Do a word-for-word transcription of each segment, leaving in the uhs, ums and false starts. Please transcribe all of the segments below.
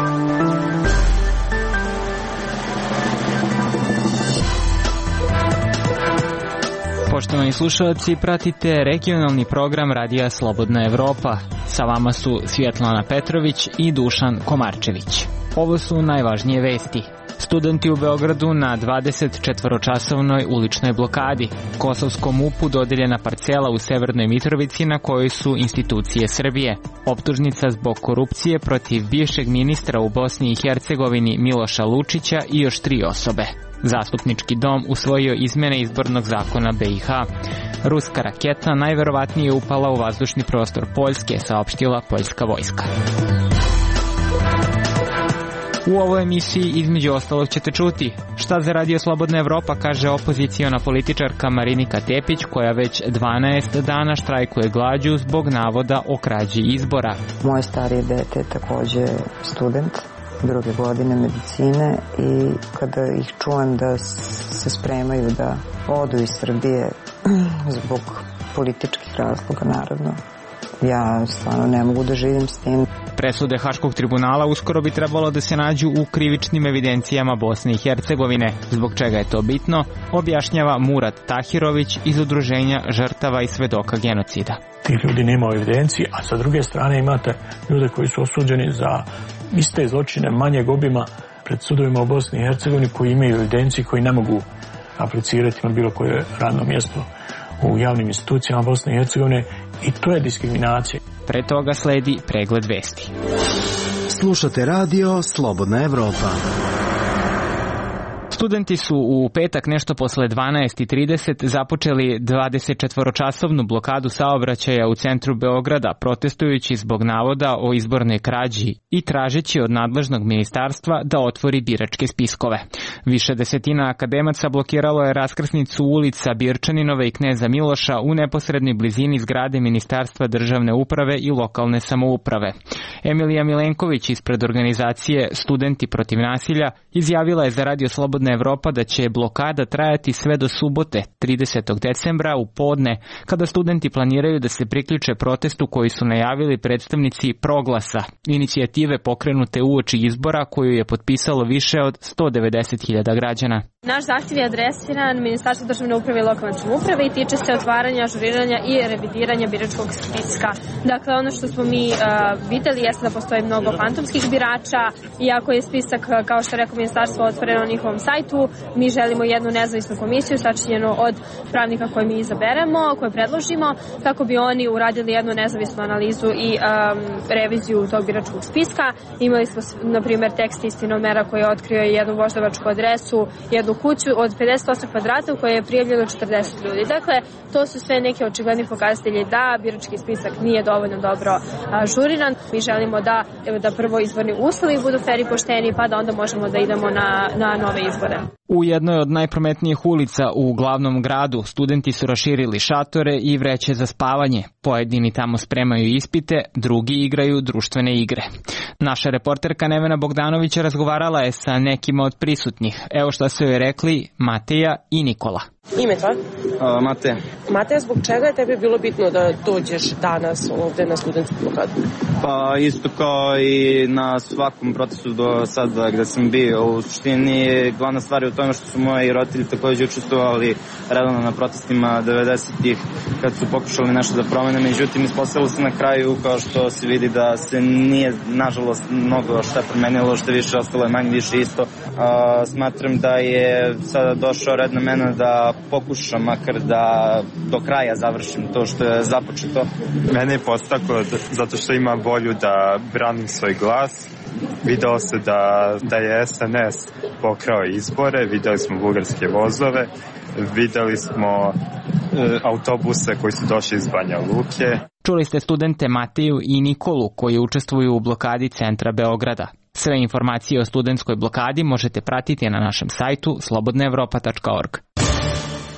Poštovani slušalci, pratite regionalni program Radija Slobodna Evropa. Sa vama su Svjetlana Petrović i Dušan Komarčević. Ovo su najvažnije vesti. Studenti u Beogradu na dvadesetčetvoročasovnoj uličnoj blokadi. Kosovskom MUP-u dodeljena parcela u Severnoj Mitrovici na kojoj su institucije Srbije. Optužnica zbog korupcije protiv bivšeg ministra u Bosni i Hercegovini Miloša Lučića i još tri osobe. Zastupnički dom usvojio izmene izbornog zakona B i H. Ruska raketa najverovatnije upala u vazdušni prostor Poljske, saopštila poljska vojska. U ovoj emisiji između ostalog ćete čuti šta za Radio Slobodna Evropa kaže opoziciona političarka Marinika Tepić, koja već dvanaest dana štrajkuje glađu zbog navoda o krađi izbora. Moje starije dete je takođe student druge godine medicine i kada ih čujem da se spremaju da odu iz Srbije zbog političkih razloga, naravno, ja stvarno ne mogu da živim s tim. Presude Haškog tribunala uskoro bi trebalo da se nađu u krivičnim evidencijama Bosne i Hercegovine. Zbog čega je to bitno, objašnjava Murat Tahirović iz Udruženja žrtava i svedoka genocida. Ti ljudi nemaju evidenciji, a sa druge strane imate ljude koji su osuđeni za iste zločine manjeg obima pred sudovima u Bosni i Hercegovini, koji imaju evidenciju, koji ne mogu aplicirati na bilo koje radno mjesto u javnim institucijama Bosne i Hercegovine, i to je diskriminacija. Pre toga sledi pregled vesti. Slušate Radio Slobodna Evropa. Studenti su u petak nešto posle dvanaest i trideset započeli dvadesetčetvoročasovnu blokadu saobraćaja u centru Beograda, protestujući zbog navoda o izbornoj krađi i tražeći od nadležnog ministarstva da otvori biračke spiskove. Više desetina akademaca blokiralo je raskrsnicu ulica Birčaninove i Kneza Miloša u neposrednoj blizini zgrade Ministarstva državne uprave i lokalne samouprave. Emilija Milenković ispred organizacije Studenti protiv nasilja izjavila je za Radio Slobodna Evropa da će blokada trajati sve do subote, tridesetog decembra u podne, kada studenti planiraju da se priključe protestu koji su najavili predstavnici Proglasa, inicijative pokrenute uoči izbora koju je potpisalo više od sto devedeset hiljada građana. Naš zahtjev je adresiran Ministarstvu državne uprave i lokalne samouprave i tiče se otvaranja, ažuriranja i revidiranja biračkog spiska. Dakle, ono što smo mi uh, videli jeste da postoji mnogo fantomskih birača, iako je spisak, kao što je rekao ministarstvo, otvoren na njihovom sajtu. Mi želimo jednu nezavisnu komisiju sačinjenu od pravnika koje mi izaberemo, koje predložimo, kako bi oni uradili jednu nezavisnu analizu i um, reviziju tog biračkog spiska. Imali smo, na primjer, tekst istinomera koji je otkrio jednu voždovačku adresu, jednu kuću od pedeset osam kvadrata u kojoj je prijavljeno četrdeset ljudi. Dakle, to su sve neke očigledni pokazatelji da birački spisak nije dovoljno dobro ažuriran. Mi želimo da, da prvo izborni uslovi budu fer i pošteni, pa da onda možemo da idemo na, na nove izbore. U jednoj od najprometnijih ulica u glavnom gradu studenti su raširili šatore i vreće za spavanje. Pojedini tamo spremaju ispite, drugi igraju društvene igre. Naša reporterka Nevena Bogdanović razgovarala je sa nekima od prisutnih. Evo šta su joj rekli Mateja i Nikola. Ime tvoje? Uh, Mateja. Mateja, zbog čega je tebi bilo bitno da dođeš danas ovde na studentsku blokadu? Pa isto kao i na svakom protestu do sada gde sam bio. U suštini glavna stvar je u tome što su moji roditelji takođe učestvovali redovno na protestima devedesetih kad su pokušali nešto da promene. Međutim, ispostavilo se na kraju, kao što se vidi, da se nije nažalost mnogo šta promenilo, što više ostalo je manje više isto. Uh, smatram da je sada došao red na mene da pokušam makar da do kraja završim to što je započeto. Mene je postaklo zato što ima volju da branim svoj glas. Videlo se da, da je S N S pokrao izbore, videli smo bugarske vozove, videli smo e, autobuse koji su došli iz Banja Luke. Čuli ste studente Mateju i Nikolu koji učestvuju u blokadi centra Beograda. Sve informacije o studentskoj blokadi možete pratiti na našem sajtu slobodna evropa tačka org.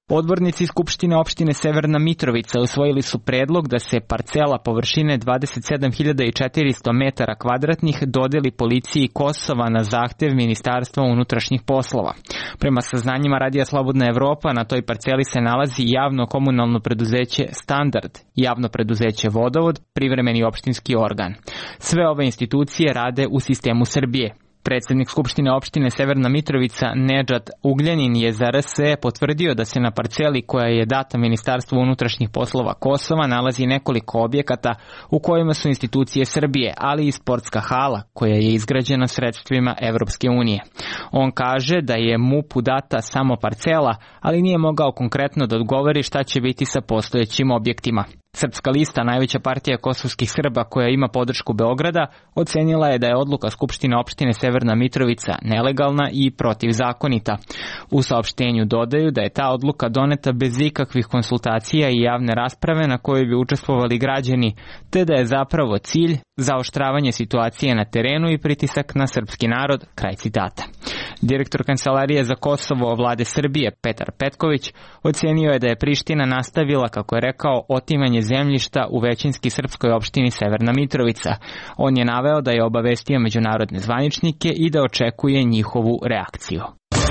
Odbornici Skupštine opštine Severna Mitrovica usvojili su predlog da se parcela površine dvadeset sedam hiljada četiristo metara kvadratnih dodeli policiji Kosova na zahtev Ministarstva unutrašnjih poslova. Prema saznanjima Radija Slobodna Evropa, na toj parceli se nalazi javno komunalno preduzeće Standard, javno preduzeće Vodovod, privremeni opštinski organ. Sve ove institucije rade u sistemu Srbije. Predsednik Skupštine opštine Severna Mitrovica Nedžad Ugljanin je za R S E potvrdio da se na parceli koja je data Ministarstvu unutrašnjih poslova Kosova nalazi nekoliko objekata u kojima su institucije Srbije, ali i sportska hala koja je izgrađena sredstvima Evropske unije. On kaže da je M U P-u data samo parcela, ali nije mogao konkretno da odgovori šta će biti sa postojećim objektima. Srpska lista, najveća partija kosovskih Srba koja ima podršku Beograda, ocenila je da je odluka Skupštine opštine Severna Mitrovica nelegalna i protivzakonita. U saopštenju dodaju da je ta odluka doneta bez ikakvih konsultacija i javne rasprave na kojoj bi učestvovali građani, te da je zapravo cilj zaoštravanje situacije na terenu i pritisak na srpski narod, kraj citata. Direktor Kancelarije za Kosovo vlade Srbije, Petar Petković, ocenio je da je Priština nastavila, kako je rekao, otimanje zemljišta u većinski srpskoj opštini Severna Mitrovica. On je naveo da je obavestio međunarodne zvaničnike i da očekuje njihovu reakciju.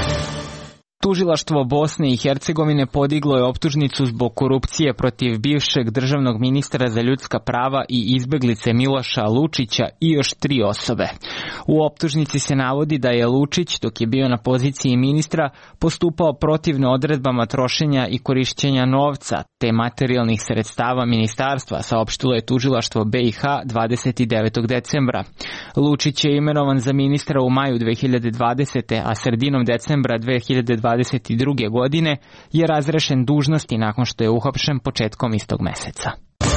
Tužilaštvo Bosne i Hercegovine podiglo je optužnicu zbog korupcije protiv bivšeg državnog ministra za ljudska prava i izbeglice Miloša Lučića i još tri osobe. U optužnici se navodi da je Lučić, dok je bio na poziciji ministra, postupao protivno odredbama trošenja i korišćenja novca te materijalnih sredstava ministarstva, saopštilo je tužilaštvo B i H dvadeset devetog decembra. Lučić je imenovan za ministra u maju dve hiljade dvadesete. a sredinom decembra dve hiljade dvadeset druge. godine je razrešen dužnosti nakon što je uhapšen početkom istog meseca.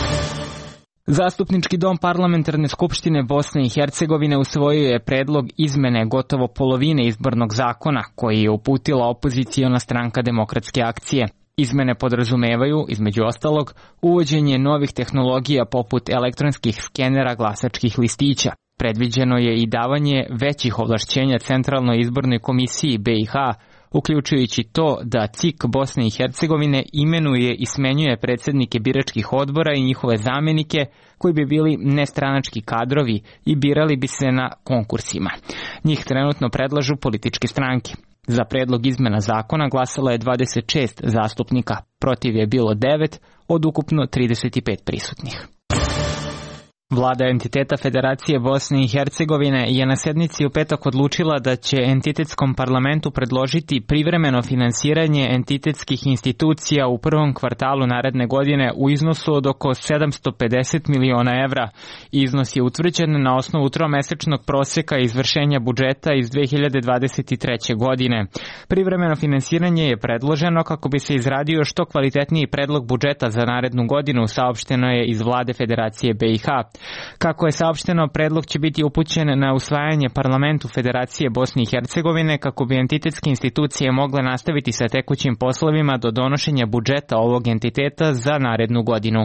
Zastupnički dom Parlamentarne skupštine Bosne i Hercegovine usvojio je predlog izmene gotovo polovine izbornog zakona koji je uputila opoziciona stranka Demokratske akcije. Izmene podrazumevaju, između ostalog, uvođenje novih tehnologija poput elektronskih skenera glasačkih listića. Predviđeno je i davanje većih ovlašćenja Centralnoj izbornoj komisiji B i H, uključujući to da C I K Bosne i Hercegovine imenuje i smenjuje predsjednike biračkih odbora i njihove zamenike koji bi bili nestranački kadrovi i birali bi se na konkursima. Njih trenutno predlažu političke stranke. Za predlog izmena zakona glasalo je dvadeset šest zastupnika, protiv je bilo devet od ukupno trideset pet prisutnih. Vlada entiteta Federacije Bosne i Hercegovine je na sednici u petak odlučila da će entitetskom parlamentu predložiti privremeno finansiranje entitetskih institucija u prvom kvartalu naredne godine u iznosu od oko sedamsto pedeset miliona evra. Iznos je utvrđen na osnovu tromesečnog proseka izvršenja budžeta iz dve hiljade dvadeset treće. godine. Privremeno finansiranje je predloženo kako bi se izradio što kvalitetniji predlog budžeta za narednu godinu, saopšteno je iz Vlade Federacije B i H. Kako je saopšteno, predlog će biti upućen na usvajanje parlamentu Federacije Bosne i Hercegovine kako bi entitetske institucije mogle nastaviti sa tekućim poslovima do donošenja budžeta ovog entiteta za narednu godinu.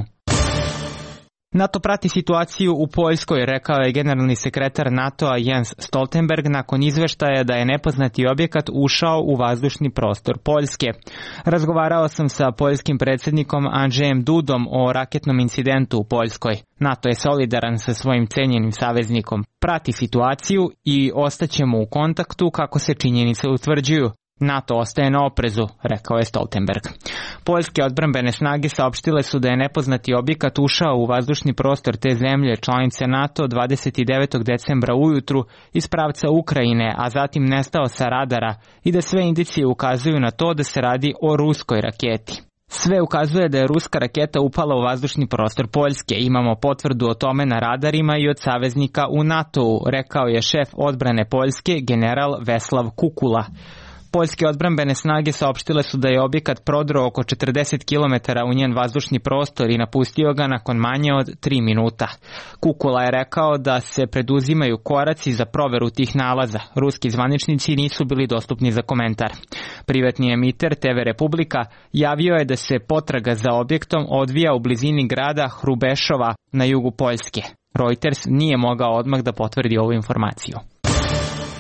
NATO prati situaciju u Poljskoj, rekao je generalni sekretar NATO-a Jens Stoltenberg nakon izveštaja da je nepoznati objekat ušao u vazdušni prostor Poljske. Razgovarao sam sa poljskim predsjednikom Andrzejem Dudom o raketnom incidentu u Poljskoj. NATO je solidaran sa svojim cenjenim saveznikom, prati situaciju i ostaćemo u kontaktu kako se činjenice utvrđuju. NATO ostaje na oprezu, rekao je Stoltenberg. Poljske odbrambene snage saopštile su da je nepoznati objekat ušao u vazdušni prostor te zemlje članice NATO dvadeset devetog decembra ujutru iz pravca Ukrajine, a zatim nestao sa radara i da sve indicije ukazuju na to da se radi o ruskoj raketi. Sve ukazuje da je ruska raketa upala u vazdušni prostor Poljske. Imamo potvrdu o tome na radarima i od saveznika u NATO-u, rekao je šef odbrane Poljske, general Veslav Kukula. Poljske odbrambene snage saopštile su da je objekat prodrao oko četrdeset kilometara u njen vazdušni prostor i napustio ga nakon manje od tri minuta. Kukula je rekao da se preduzimaju koraci za proveru tih nalaza. Ruski zvaničnici nisu bili dostupni za komentar. Privatni emiter T V Republika javio je da se potraga za objektom odvija u blizini grada Hrubešova na jugu Poljske. Reuters nije mogao odmah da potvrdi ovu informaciju.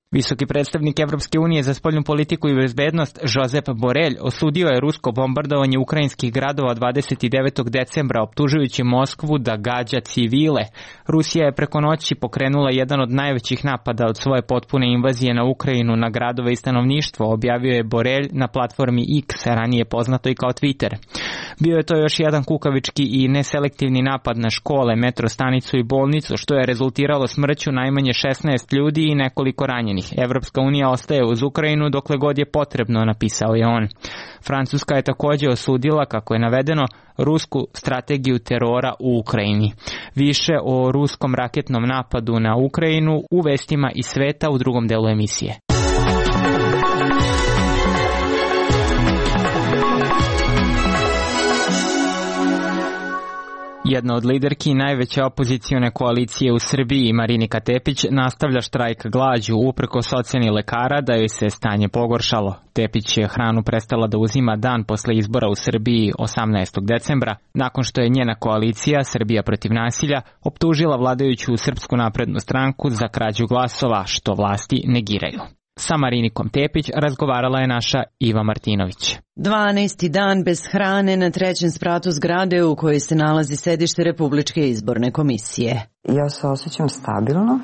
Visoki predstavnik Evropske unije za spoljnu politiku i bezbednost Josep Borrell osudio je rusko bombardovanje ukrajinskih gradova dvadeset devetog decembra, optužujući Moskvu da gađa civile. Rusija je preko noći pokrenula jedan od najvećih napada od svoje potpune invazije na Ukrajinu na gradove i stanovništvo, objavio je Borrell na platformi X, ranije poznato i kao Twitter. Bio je to još jedan kukavički i neselektivni napad na škole, metro stanicu i bolnicu, što je rezultiralo smrću najmanje šesnaest ljudi i nekoliko ranjenih. Evropska unija ostaje uz Ukrajinu dokle god je potrebno, napisao je on. Francuska je također osudila, kako je navedeno, rusku strategiju terora u Ukrajini. Više o ruskom raketnom napadu na Ukrajinu u vestima iz sveta u drugom delu emisije. Jedna od liderki najveće opozicione koalicije u Srbiji, Marinika Tepić, nastavlja štrajk glađu uprkos ocjeni lekara da joj se stanje pogoršalo. Tepić je hranu prestala da uzima dan posle izbora u Srbiji osamnaestog decembra, nakon što je njena koalicija Srbija protiv nasilja optužila vladajuću Srpsku naprednu stranku za krađu glasova, što vlasti negiraju. Sa Marinikom Tepić razgovarala je naša Iva Martinović. dvanaesti dan bez hrane na trećem spratu zgrade u kojoj se nalazi sedište Republičke izborne komisije. Ja se osjećam stabilno,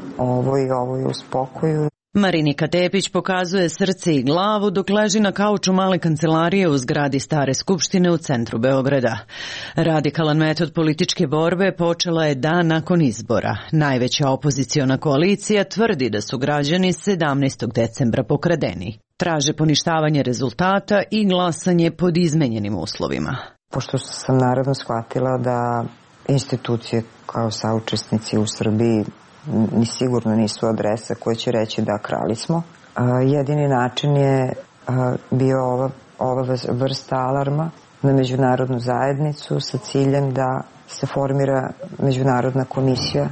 ovo i ovo je u spokoju. Marinika Tepić pokazuje srce i glavu dok leži na kauču male kancelarije u zgradi Stare skupštine u centru Beograda. Radikalan metod političke borbe počela je dan nakon izbora. Najveća opoziciona koalicija tvrdi da su građani sedamnaestog decembra pokradeni. Traže poništavanje rezultata i glasanje pod izmenjenim uslovima. Pošto sam naravno shvatila da institucije kao saučesnici u Srbiji ni sigurno nisu adresa koje će reći da krali smo. Jedini način je bio ova, ova vrsta alarma na međunarodnu zajednicu sa ciljem da se formira međunarodna komisija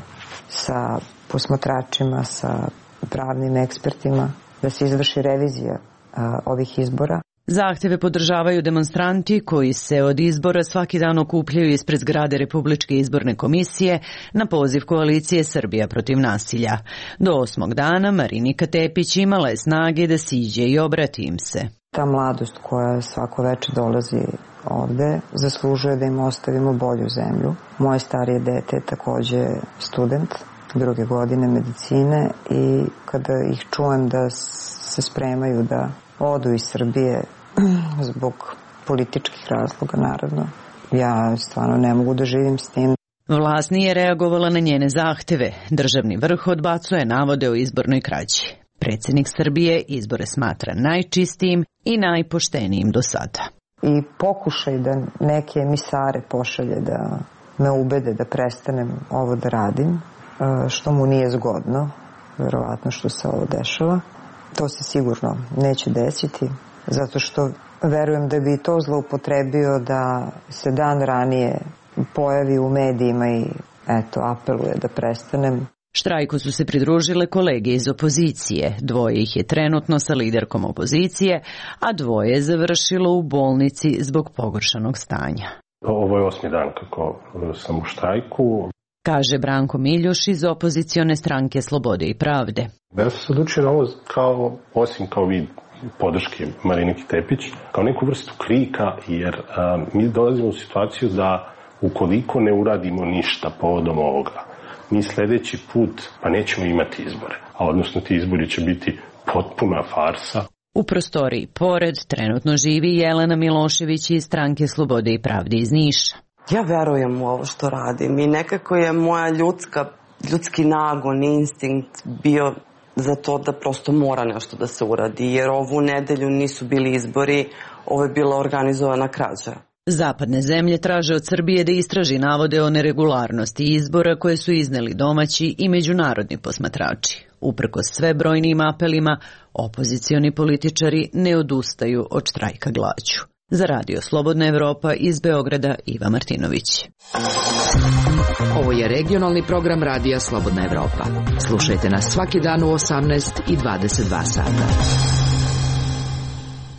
sa posmatračima, sa pravnim ekspertima, da se izvrši revizija ovih izbora. Zahteve podržavaju demonstranti koji se od izbora svaki dan okupljaju ispred zgrade Republičke izborne komisije na poziv koalicije Srbija protiv nasilja. Do osmog dana Marinika Tepić imala je snage da siđe i obrati im se. Ta mladost koja svako veče dolazi ovde zaslužuje da im ostavimo bolju zemlju. Moje starije dete je takođe student druge godine medicine i kada ih čujem da se spremaju da odu iz Srbije zbog političkih razloga, naravno, ja stvarno ne mogu da živim s tim. Vlast nije reagovala na njene zahteve. Državni vrh odbacuje navode o izbornoj krađi. Predsjednik Srbije izbore smatra najčistijim i najpoštenijim do sada. I pokušaj da neke emisare pošalje da me ubede da prestanem ovo da radim, što mu nije zgodno, verovatno što se ovo dešava. To se sigurno neće desiti, zato što verujem da bi to zloupotrebio da se dan ranije pojavi u medijima i eto, apeluje da prestanem. Štrajku su se pridružile kolege iz opozicije. Dvoje ih je trenutno sa liderkom opozicije, a dvoje je završilo u bolnici zbog pogoršanog stanja. Ovo je osmi dan kako sam u štrajku. Kaže Branko Miljuš iz opozicione stranke Slobode i pravde. Ja sam se odlučio na ovo kao, osim kao vid podrške Mariniki Tepić, kao neku vrstu krika, jer a, mi dolazimo u situaciju da ukoliko ne uradimo ništa povodom ovoga, mi sljedeći put pa nećemo imati izbore, a odnosno ti izbori će biti potpuna farsa. U prostoriji pored trenutno živi Jelena Milošević iz stranke Slobode i pravde iz Niša. Ja verujem u ovo što radim i nekako je moja ljudska, ljudski nagon, instinkt bio za to da prosto mora nešto da se uradi, jer ovu nedelju nisu bili izbori, ovo je bila organizovana krađa. Zapadne zemlje traže od Srbije da istraži navode o neregularnosti izbora koje su izneli domaći i međunarodni posmatrači. Uprkos sve brojnim apelima, opozicioni političari ne odustaju od štrajka glađu. Za Radio Slobodna Evropa iz Beograda Iva Martinović. Ovo je regionalni program Radija Slobodna Evropa. Slušajte nas svaki dan u osamnaest i dvadeset dva sata.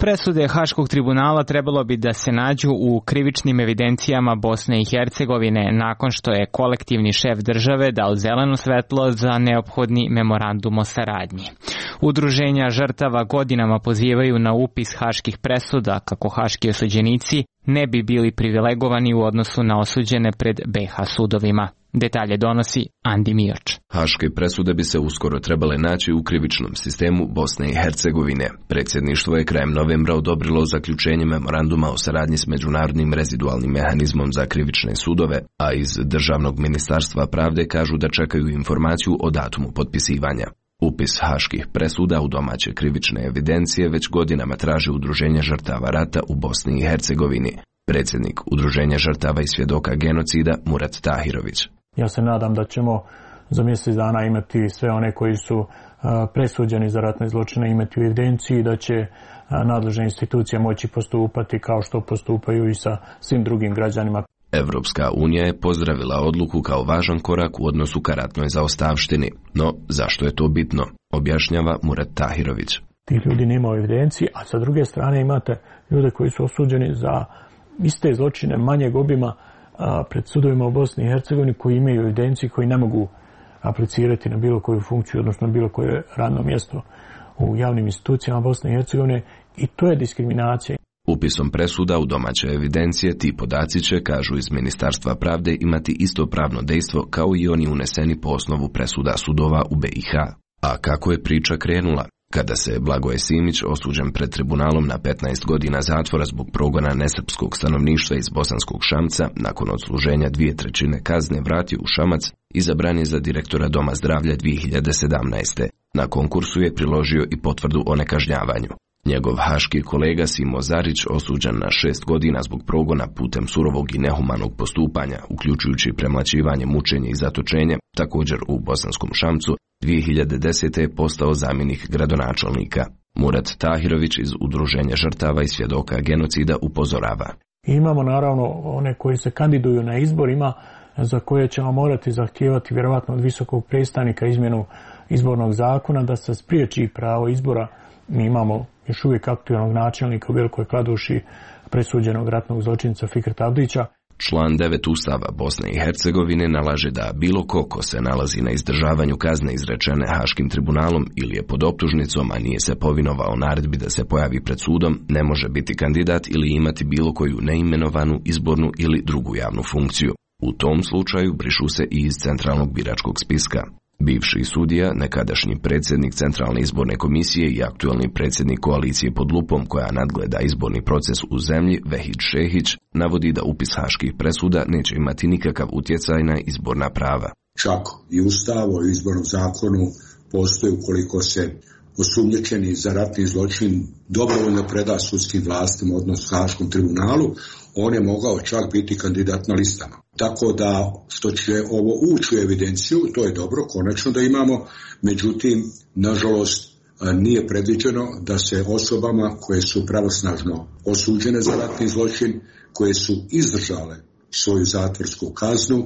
presude Haškog tribunala trebalo bi da se nađu u krivičnim evidencijama Bosne i Hercegovine nakon što je kolektivni šef države dao zeleno svetlo za neophodni memorandum o saradnji. Udruženja žrtava godinama pozivaju na upis haških presuda kako haški osuđenici ne bi bili privilegovani u odnosu na osuđene pred be ha sudovima. Detalje donosi Andi Mioč. Haške presude bi se uskoro trebale naći u krivičnom sistemu Bosne i Hercegovine. Predsjedništvo je krajem novembra odobrilo zaključenje memoranduma o saradnji s Međunarodnim rezidualnim mehanizmom za krivične sudove, a iz Državnog ministarstva pravde kažu da čekaju informaciju o datumu potpisivanja. Upis haških presuda u domaće krivične evidencije već godinama traži Udruženje žrtava rata u Bosni i Hercegovini. Predsjednik Udruženja žrtava i svjedoka genocida Murat Tahirović. Ja se nadam da ćemo za mjesec dana imati sve one koji su presuđeni za ratne zločine imati u evidenciji, da će nadležne institucije moći postupati kao što postupaju i sa svim drugim građanima. Evropska unija je pozdravila odluku kao važan korak u odnosu ka ratnoj zaostavštini. No, zašto je to bitno? Objašnjava Murat Tahirović. Ti ljudi nema u evidenciji, a sa druge strane imate ljude koji su osuđeni za iste zločine manjeg obima pred sudovima u Bosni i Hercegovini koji imaju evidenciju, koji ne mogu aplicirati na bilo koju funkciju, odnosno na bilo koje radno mjesto u javnim institucijama Bosne i Hercegovine, i to je diskriminacija. Upisom presuda u domaće evidencije ti podaci će, kažu iz Ministarstva pravde, imati isto pravno dejstvo kao i oni uneseni po osnovu presuda sudova u be i ha. A kako je priča krenula? Kada se Blagoje Simić, osuđen pred tribunalom na petnaest godina zatvora zbog progona nesrpskog stanovništva iz Bosanskog Šamca, nakon odsluženja dvije trećine kazne vratio u Šamac, izabran je za direktora Doma zdravlja dvije hiljade sedamnaeste. Na konkursu je priložio i potvrdu o nekažnjavanju. Njegov haški kolega Simo Zarić, osuđen na šest godina zbog progona putem surovog i nehumanog postupanja, uključujući premlaćivanje, mučenje i zatočenje, također u Bosanskom Šamcu, dvije hiljade desete. je postao zamjenik gradonačelnika. Murat Tahirović iz Udruženja žrtava i svjedoka genocida upozorava. I imamo naravno one koji se kandiduju na izborima, za koje ćemo morati zahtijevati vjerovatno od visokog predstavnika izmjenu izbornog zakona da se spriječi pravo izbora. Mi imamo još uvijek aktualnog načelnika u Velikoj Kladuši, presuđenog ratnog zločinca Fikreta Abdića. Član devet Ustava Bosne i Hercegovine nalaže da bilo ko ko se nalazi na izdržavanju kazne izrečene Haškim tribunalom ili je pod optužnicom, a nije se povinovao naredbi da se pojavi pred sudom, ne može biti kandidat ili imati bilo koju neimenovanu izbornu ili drugu javnu funkciju. U tom slučaju brišu se i iz centralnog biračkog spiska. Bivši sudija, nekadašnji predsjednik Centralne izborne komisije i aktualni predsjednik koalicije pod lupom koja nadgleda izborni proces u zemlji, Vehid Šehić, navodi da upis haških presuda neće imati nikakav utjecaj na izborna prava. Čak i Ustav o izbornom zakonu postoji ukoliko se osumnjičeni za ratni zločin dobrovoljno preda sudskim vlastima, odnosno Haškom tribunalu, on je mogao čak biti kandidat na listama. Tako da što će ovo ući u evidenciju, to je dobro, konačno da imamo, međutim, nažalost, nije predviđeno da se osobama koje su pravosnažno osuđene za ratni zločin, koje su izdržale svoju zatvorsku kaznu,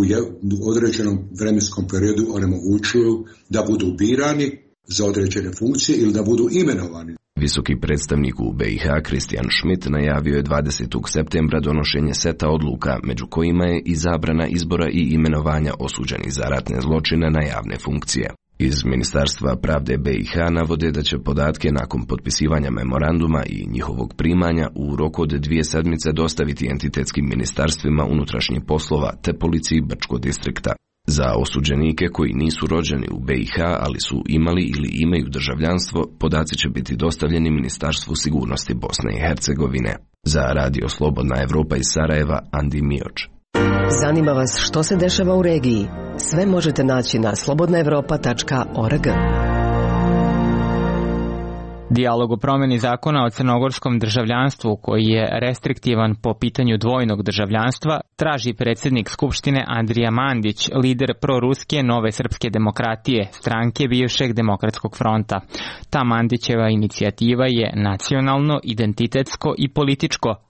u određenom vremenskom periodu onemogućuju da budu birani za određene funkcije ili da budu imenovani. Visoki predstavnik u be i ha Kristijan Schmidt najavio je dvadesetog septembra donošenje seta odluka, među kojima je i zabrana izbora i imenovanja osuđenih za ratne zločine na javne funkcije. Iz Ministarstva pravde be i ha navode da će podatke nakon potpisivanja memoranduma i njihovog primanja u roku od dvije sedmice dostaviti entitetskim ministarstvima unutrašnjih poslova te policiji Brčkog distrikta. Za osuđenike koji nisu rođeni u be i ha, ali su imali ili imaju državljanstvo, podaci će biti dostavljeni Ministarstvu sigurnosti Bosne i Hercegovine. Za Radio Slobodna Evropa iz Sarajeva, Andi Mioč. Zanima vas što se dešava u regiji? Sve možete naći na slobodna evropa tačka org. Dijalog o promjeni zakona o crnogorskom državljanstvu, koji je restriktivan po pitanju dvojnog državljanstva, traži predsjednik Skupštine Andrija Mandić, lider proruske Nove srpske demokratije, stranke bivšeg Demokratskog fronta. Ta Mandićeva inicijativa je nacionalno, identitetsko i političko,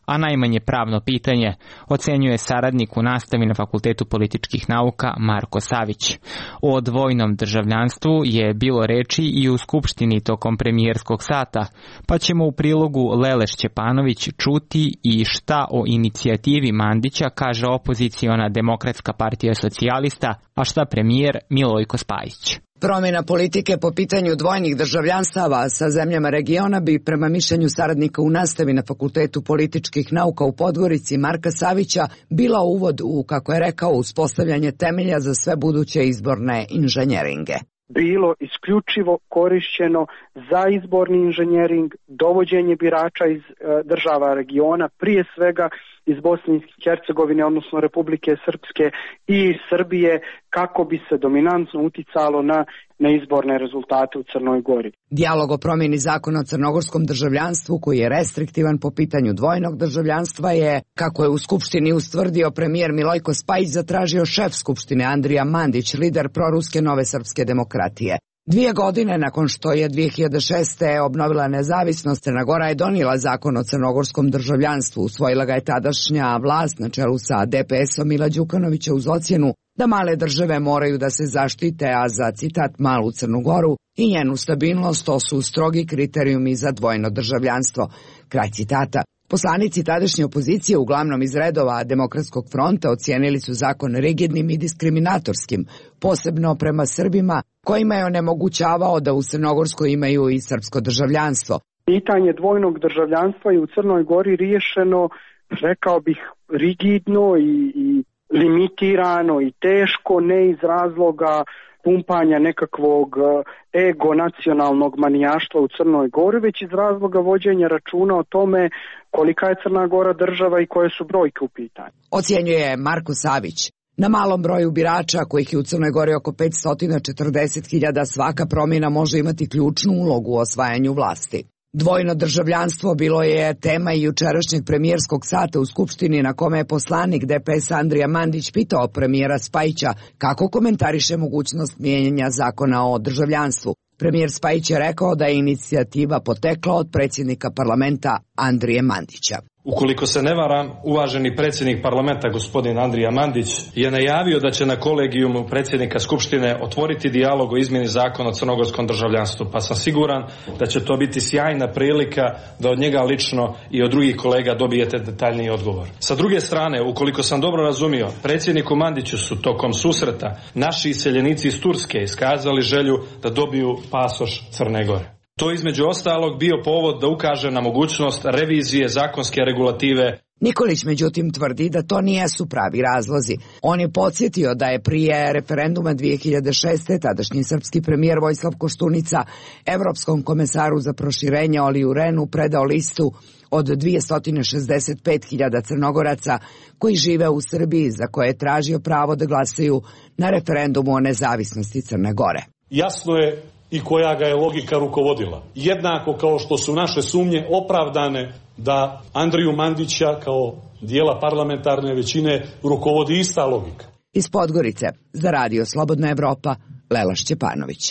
a najmanje pravno pitanje, ocenjuje saradnik u nastavi na Fakultetu političkih nauka Marko Savić. O dvojnom državljanstvu je bilo reči i u Skupštini tokom premijerskog sata, pa ćemo u prilogu Lele Šćepanović čuti i šta o inicijativi Mandića kaže opoziciona Demokratska partija socijalista, a šta premijer Milojko Spajić. Promjena politike po pitanju dvojnih državljanstava sa zemljama regiona bi, prema mišljenju saradnika u nastavi na Fakultetu političkih nauka u Podgorici Marka Savića, bila uvod u, kako je rekao, uspostavljanje temelja za sve buduće izborne inženjeringe. Bilo isključivo korišćeno za izborni inženjering, dovođenje birača iz e, država regiona, prije svega iz Bosne i Hercegovine, odnosno Republike Srpske i Srbije, kako bi se dominantno uticalo na, na izborne rezultate u Crnoj Gori. Dijalog o promjeni zakona o crnogorskom državljanstvu, koji je restriktivan po pitanju dvojnog državljanstva, je, kako je u Skupštini ustvrdio premijer Milojko Spajić, zatražio šef Skupštine Andrija Mandić, lider proruske Nove srpske demokratije. Dvije godine nakon što je dvije hiljade šeste. obnovila nezavisnost, Crna Gora je donijela zakon o crnogorskom državljanstvu. Usvojila ga je tadašnja vlast na čelu sa D P S-om Mila Đukanovića uz ocjenu da male države moraju da se zaštite, a za, citat, malu Crnu Goru i njenu stabilnost to su strogi kriterijumi za dvojno državljanstvo. Kraj citata. Poslanici tadašnje opozicije, uglavnom iz redova Demokratskog fronta, ocijenili su zakon rigidnim i diskriminatorskim, posebno prema Srbima, kojima je onemogućavao da u Crnogorskoj imaju i srpsko državljanstvo. Pitanje dvojnog državljanstva je u Crnoj Gori riješeno, rekao bih, rigidno i, i limitirano i teško, ne iz razloga pumpanja nekakvog ego nacionalnog manijaštva u Crnoj Gori, već iz razloga vođenja računa o tome kolika je Crna Gora država i koje su brojke u pitanju. Ocjenjuje Marko Savić. Na malom broju birača, kojih je u Crnoj Gori oko petsto četrdeset hiljada, svaka promjena može imati ključnu ulogu u osvajanju vlasti. Dvojno državljanstvo bilo je tema i jučerašnjeg premijerskog sata u Skupštini, na kome je poslanik D P S Andrija Mandić pitao premijera Spajića kako komentariše mogućnost mijenjanja zakona o državljanstvu. Premijer Spajić je rekao da je inicijativa potekla od predsjednika parlamenta Andrije Mandića. Ukoliko se ne varam, uvaženi predsjednik parlamenta gospodin Andrija Mandić je najavio da će na kolegijumu predsjednika Skupštine otvoriti dijalog o izmjeni zakona o crnogorskom državljanstvu, pa sam siguran da će to biti sjajna prilika da od njega lično i od drugih kolega dobijete detaljniji odgovor. Sa druge strane, ukoliko sam dobro razumio, predsjedniku Mandiću su tokom susreta naši iseljenici iz Turske iskazali želju da dobiju pasoš Crne Gore. To između ostalog bio povod da ukaže na mogućnost revizije zakonske regulative. Nikolić međutim tvrdi da to nijesu pravi razlozi. On je podsjetio da je prije referenduma dvije hiljade šeste. tadašnji srpski premijer Vojislav Koštunica Evropskom komesaru za proširenje Oliju Renu predao listu od dvjesto šezdeset pet hiljada Crnogoraca koji žive u Srbiji, za koje je tražio pravo da glasaju na referendumu o nezavisnosti Crne Gore. Jasno je i koja ga je logika rukovodila. Jednako kao što su naše sumnje opravdane da Andriju Mandića kao dijela parlamentarne većine rukovodi ista logika. Iz Podgorice za Radio Slobodna Evropa, Lela Šćepanović.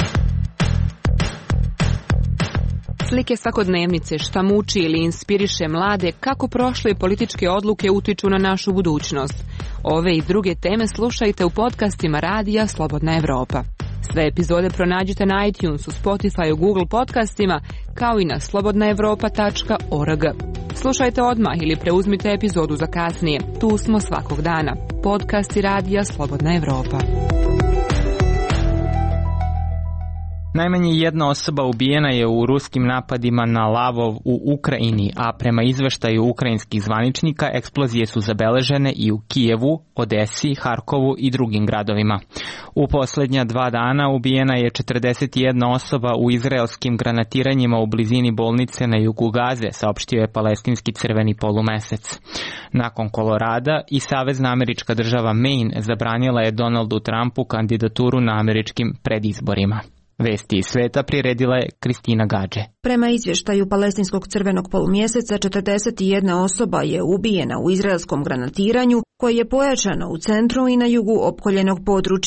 Slike svakodnevnice, šta muči ili inspiriše mlade, kako prošle političke odluke utiču na našu budućnost. Ove i druge teme slušajte u podcastima Radija Slobodna Evropa. Sve epizode pronađite na iTunesu, Spotifyu, Google podcastima, kao i na slobodna evropa tačka org. Slušajte odmah ili preuzmite epizodu za kasnije. Tu smo svakog dana. Podcasti Radija Slobodna Evropa. Najmanje jedna osoba ubijena je u ruskim napadima na Lavov u Ukrajini, a prema izveštaju ukrajinskih zvaničnika eksplozije su zabeležene i u Kijevu, Odesi, Harkovu i drugim gradovima. U posljednja dva dana ubijena je četrdeset jedna osoba u izraelskim granatiranjima u blizini bolnice na jugu Gaze, saopštio je palestinski crveni polumesec. Nakon Kolorada i Savezna američka država Maine zabranila je Donaldu Trumpu kandidaturu na američkim predizborima. Vesti iz sveta priredila je Kristina Gađe. Prema izvještaju palestinskog crvenog polumjeseca, četrdeset jedna osoba je ubijena u izraelskom granatiranju koje je pojačano u centru i na jugu opkoljenog područja.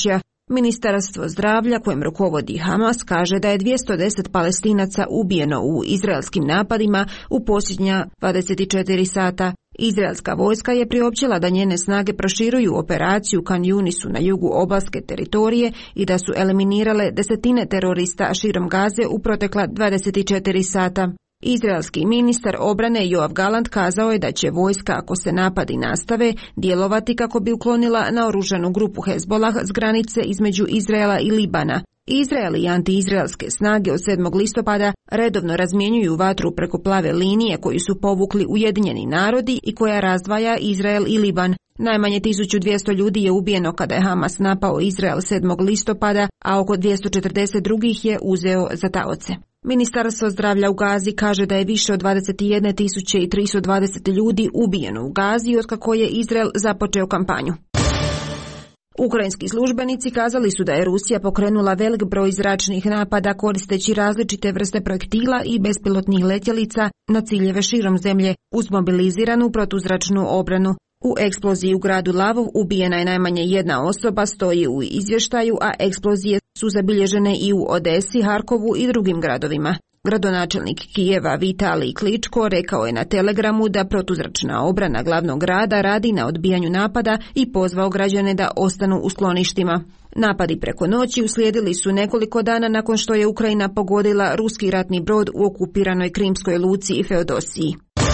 Ministarstvo zdravlja kojem rukovodi Hamas kaže da je dvjesto deset Palestinaca ubijeno u izraelskim napadima u posljednja dvadeset četiri sata. Izraelska vojska je priopćila da njene snage proširuju operaciju Kan Yunisu na jugu obalske teritorije i da su eliminirale desetine terorista širom Gaze u protekla dvadeset četiri sata. Izraelski ministar obrane Joav Galant kazao je da će vojska, ako se napadi nastave, djelovati kako bi uklonila naoružanu grupu Hezbolah s granice između Izraela i Libana. Izrael i antiizraelske snage od sedmog listopada redovno razmjenjuju vatru preko plave linije koju su povukli Ujedinjeni narodi i koja razdvaja Izrael i Liban. Najmanje tisuću dvjesto ljudi je ubijeno kada je Hamas napao Izrael sedmog listopada, a oko dvjesto četrdeset drugih je uzeo za taoce. Ministarstvo zdravlja u Gazi kaže da je više od dvadeset jedne tisuće tristo dvadeset ljudi ubijeno u Gazi otkako je Izrael započeo kampanju. Ukrajinski službenici kazali su da je Rusija pokrenula velik broj zračnih napada koristeći različite vrste projektila i bespilotnih letjelica na ciljeve širom zemlje uz mobiliziranu protuzračnu obranu. U eksploziji u gradu Lavov ubijena je najmanje jedna osoba, stoji u izvještaju, a eksplozije su zabilježene i u Odesi, Harkovu i drugim gradovima. Gradonačelnik Kijeva Vitalij Kličko rekao je na Telegramu da protuzračna obrana glavnog grada radi na odbijanju napada i pozvao građane da ostanu u skloništima. Napadi preko noći uslijedili su nekoliko dana nakon što je Ukrajina pogodila ruski ratni brod u okupiranoj krimskoj luci i Feodosiji.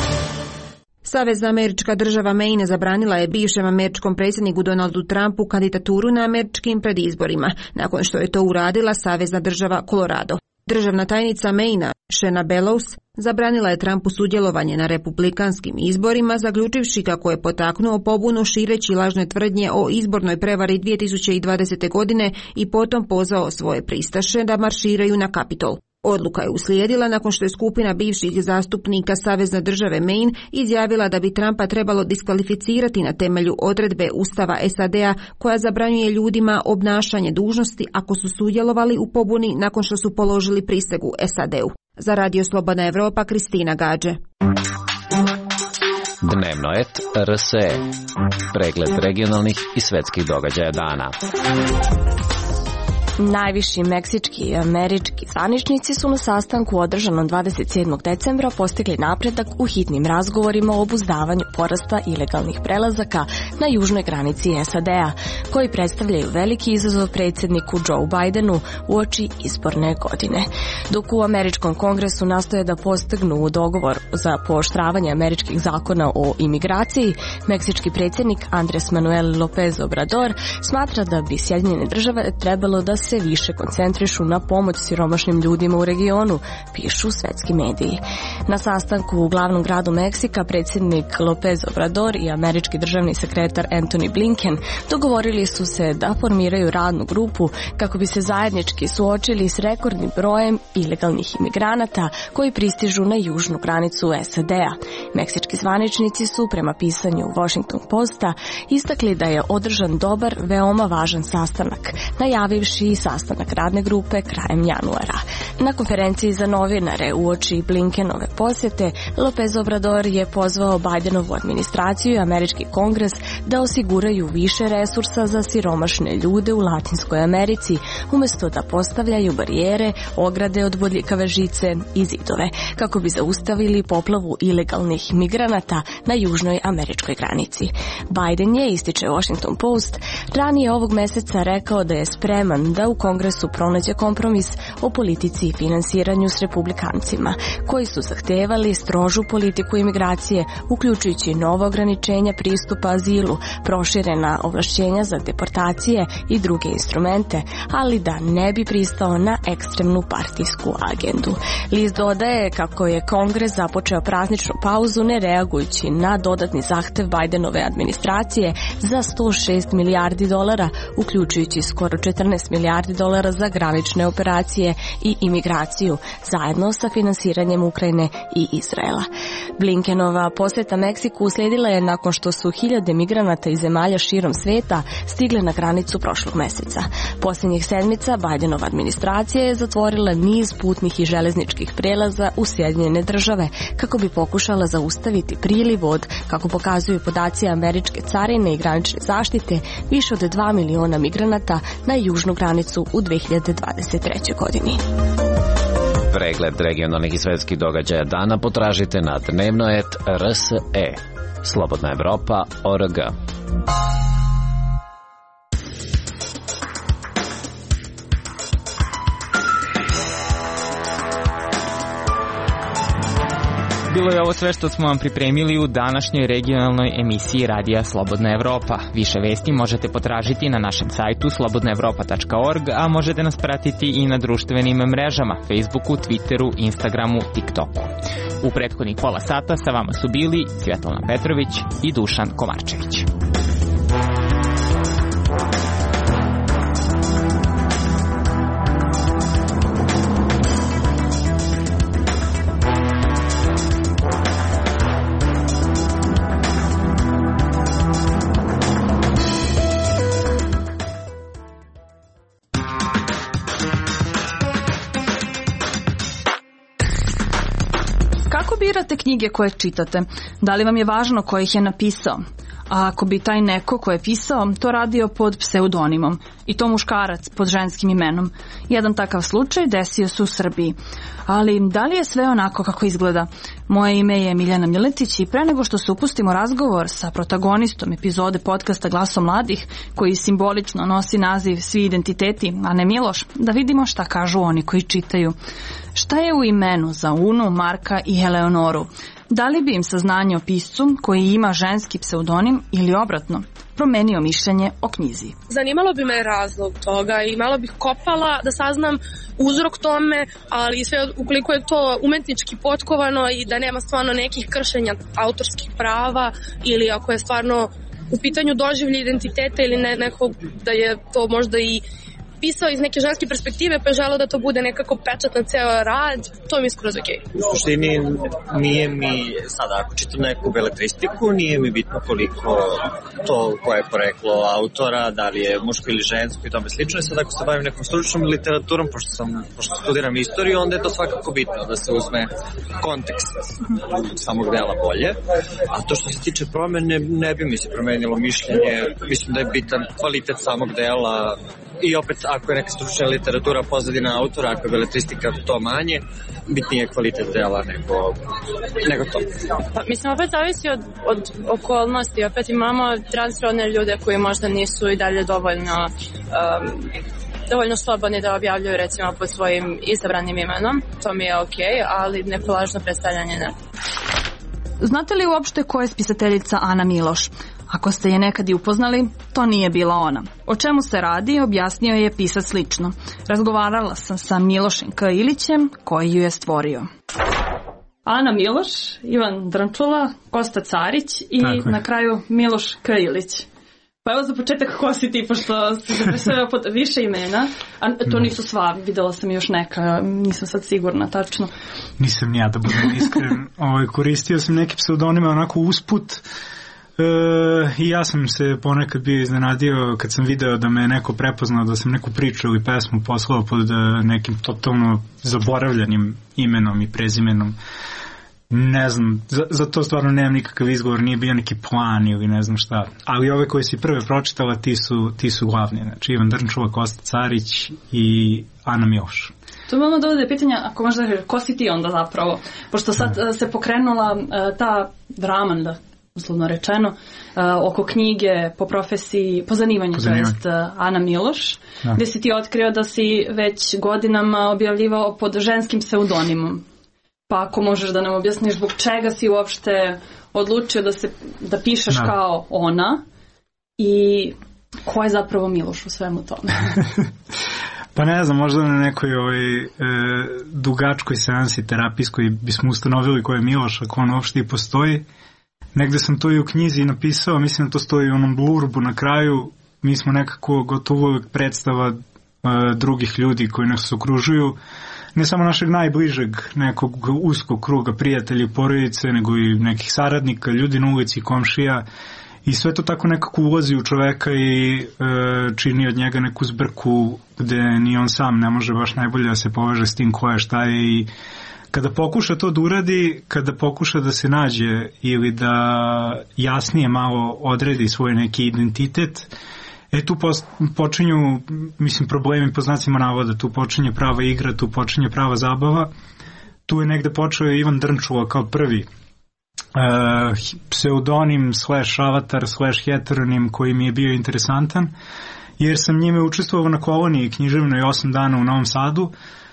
Savezna američka država Maine zabranila je bivšem američkom predsjedniku Donaldu Trumpu kandidaturu na američkim predizborima, nakon što je to uradila savezna država Colorado. Državna tajnica Maina, Shanna Bellows, zabranila je Trumpu sudjelovanje na republikanskim izborima, zaključivši kako je potaknuo pobunu šireći lažne tvrdnje o izbornoj prevari dvije tisuće dvadesete. godine i potom pozvao svoje pristaše da marširaju na Kapitol. Odluka je uslijedila nakon što je skupina bivših zastupnika Savezne države Maine izjavila da bi Trumpa trebalo diskvalificirati na temelju odredbe Ustava S A D-a koja zabranjuje ljudima obnašanje dužnosti ako su sudjelovali u pobuni nakon što su položili prisegu S A D-u. Za Radio Slobodna Evropa, Kristina Gađe. Dnevno et R S E. Pregled regionalnih i svetskih događaja dana. Najviši meksički i američki zvaničnici su na sastanku održanom dvadeset sedmog decembra postigli napredak u hitnim razgovorima o obuzdavanju porasta ilegalnih prelazaka na južnoj granici S A D-a, koji predstavljaju veliki izazov predsjedniku Joe Bidenu uoči izborne godine. Dok u američkom kongresu nastoje da postignu dogovor za pooštravanje američkih zakona o imigraciji, meksički predsjednik Andres Manuel López Obrador smatra da bi Sjedinjene države trebalo da se više koncentrišu na pomoć siromašnim ljudima u regionu, pišu svetski mediji. Na sastanku u glavnom gradu Meksika predsjednik López Obrador i američki državni sekretar Antony Blinken dogovorili su se da formiraju radnu grupu kako bi se zajednički suočili s rekordnim brojem ilegalnih imigranata koji pristižu na južnu granicu S A D-a. Meksički zvaničnici su prema pisanju Washington Posta istakli da je održan dobar, veoma važan sastanak, najavivši sastanak radne grupe krajem januara. Na konferenciji za novinare uoči Blinkenove posjete, López Obrador je pozvao Bidenovu administraciju i američki kongres da osiguraju više resursa za siromašne ljude u Latinskoj Americi, umjesto da postavljaju barijere, ograde od bodljikave žice i zidove, kako bi zaustavili poplavu ilegalnih migranata na južnoj američkoj granici. Biden je, ističe Washington Post, ranije ovog mjeseca rekao da je spreman da u kongresu pronađe kompromis o politici i finansiranju s republikancima, koji su zahtevali strožu politiku imigracije, uključujući nova ograničenja pristupa azilu, proširena ovlašćenja za deportacije i druge instrumente, ali da ne bi pristao na ekstremnu partijsku agendu. List dodaje kako je kongres započeo prazničnu pauzu ne reagujući na dodatni zahtev Bidenove administracije za sto šest milijardi dolara, uključujući skoro četrnaest milijardi dolara za granične operacije i imigraciju migraciju, zajedno sa finansiranjem Ukrajine i Izraela. Blinkenova posjeta Meksiku uslijedila je nakon što su hiljade migranata iz zemalja širom sveta stigle na granicu prošlog meseca. Posljednjih sedmica Bidenova administracija je zatvorila niz putnih i železničkih prelaza u Sjedinjene Države kako bi pokušala zaustaviti priliv od, kako pokazuju podaci američke carine i granične zaštite, više od dva miliona migranata na južnu granicu u dve hiljade dvadeset trećoj godini. Pregled regionalnih i svetskih događaja dana potražite na dnevnoet R S E. Slobodna Evropa O R G. Bilo je ovo sve što smo vam pripremili u današnjoj regionalnoj emisiji Radija Slobodna Evropa. Više vesti možete potražiti na našem sajtu slobodna evropa tačka org, a možete nas pratiti i na društvenim mrežama Facebooku, Twitteru, Instagramu, TikToku. U prethodnih pola sata sa vama su bili Svjetlana Petrović i Dušan Komarčević. Birate knjige koje čitate. Da li vam je važno ko ih je napisao? A ako bi taj neko ko je pisao to radio pod pseudonimom, i to muškarac pod ženskim imenom. Jedan takav slučaj desio se u Srbiji. Ali da li je sve onako kako izgleda? Moje ime je Miljana Miletić i pre nego što se upustimo razgovor sa protagonistom epizode podcasta Glasom mladih, koji simbolično nosi naziv Svi identiteti, a ne Miloš, da vidimo šta kažu oni koji čitaju. Šta je u imenu za Unu, Marka i Eleonoru? Da li bi im saznanje o piscu koji ima ženski pseudonim ili obratno promenio mišljenje o knjizi? Zanimalo bi me razlog toga i malo bih kopala da saznam uzrok tome, ali sve ukoliko je to umetnički potkovano i da nema stvarno nekih kršenja autorskih prava ili ako je stvarno u pitanju doživlje identiteta ili ne, nekog da je to možda i pisao iz neke ženske perspektive pa je želeo da to bude nekako pečat na ceo rad, to mi je skroz okej. U suštini nije mi, sada ako čitam neku beletristiku, nije mi bitno koliko to koje je poreklo autora, da li je muško ili žensko i tome slično. I sad ako se bavim nekom stručnom literaturom, pošto, sam, pošto studiram istoriju, onda je to svakako bitno da se uzme kontekst samog dela bolje. A to što se tiče promene, ne bi mi se promenilo mišljenje. Mislim da je bitan kvalitet samog dela. I opet, ako je neka stručna literatura pozadina autora, ako je beletristika to manje, bitnije je kvalitet dela nego, nego to. Pa, mislim, opet zavisi od, od okolnosti. Opet imamo transrodne ljude koji možda nisu i dalje dovoljno um, dovoljno slobodni da objavljuju recimo pod svojim izabranim imenom. To mi je okej, okay, ali nepolažno predstavljanje ne. Znate li uopšte ko je spisateljica Ana Miloš? Ako ste je nekad i upoznali, to nije bila ona. O čemu se radi, objasnio je pisac slično. Razgovarala sam sa Milošem K. Ilićem, koji ju je stvorio. Ana Miloš, Ivan Drnčula, Kosta Carić i tako na kraju Miloš K. Ilić. Pa evo za početak ko si ti, pošto si zapisao pod više imena, a to nisu sva, videla sam još neka, nisam sad sigurna tačno. Nisam ni ja da budem iskren, o, koristio sam neke pseudonime onako usput. E, i ja sam se ponekad bio iznenadio kad sam video da me neko prepoznao, da sam neku priču ili pesmu poslao pod nekim totalno zaboravljanim imenom i prezimenom. Ne znam, za, za to stvarno nemam nikakav izgovor, nije bio neki plan ili ne znam šta, ali ove koje si prve pročitala ti su, ti su glavni, znači Ivan Drnčula, Kosta Carić i Ana Miloš. To me ono dovode pitanja, ako možda ko si ti onda zapravo, pošto sad uh, se pokrenula uh, ta dramanda, uslovno rečeno, uh, oko knjige po profesiji, po zanimanju, po zanimanju. To jest uh, Ana Miloš, da. Gde si ti otkrio da si već godinama objavljivao pod ženskim pseudonimom. Pa ako možeš da nam objasniš zbog čega si uopšte odlučio da, se, da pišeš da. Kao ona i ko je zapravo Miloš u svemu tome? Pa ne znam, možda na nekoj ovaj, e, dugačkoj seansi terapijskoj bismo ustanovili ko je Miloš, ako on uopšte i postoji. Negde sam to i u knjizi napisao, mislim da to stoji u onom blurbu na kraju. Mi smo nekako gotovo uvijek predstava e, drugih ljudi koji nas okružuju. ne samo našeg najbližeg nekog uskog kruga prijatelja i porodice, nego i nekih saradnika, ljudi na ulici, komšija, i sve to tako nekako ulazi u čoveka i e, čini od njega neku zbrku gde ni on sam ne može baš najbolje da se poveže s tim ko je, šta je, i kada pokuša to da uradi, kada pokuša da se nađe ili da jasnije malo odredi svoj neki identitet, e tu počinju, mislim, problemi po znacima navoda, tu počinje prava igra, tu počinje prava zabava. Tu je negde počeo Ivan Drnčula kao prvi uh, pseudonim slash avatar slash heteronim koji mi je bio interesantan, jer sam njime učestvovao na koloniji književnoj osam dana u Novom Sadu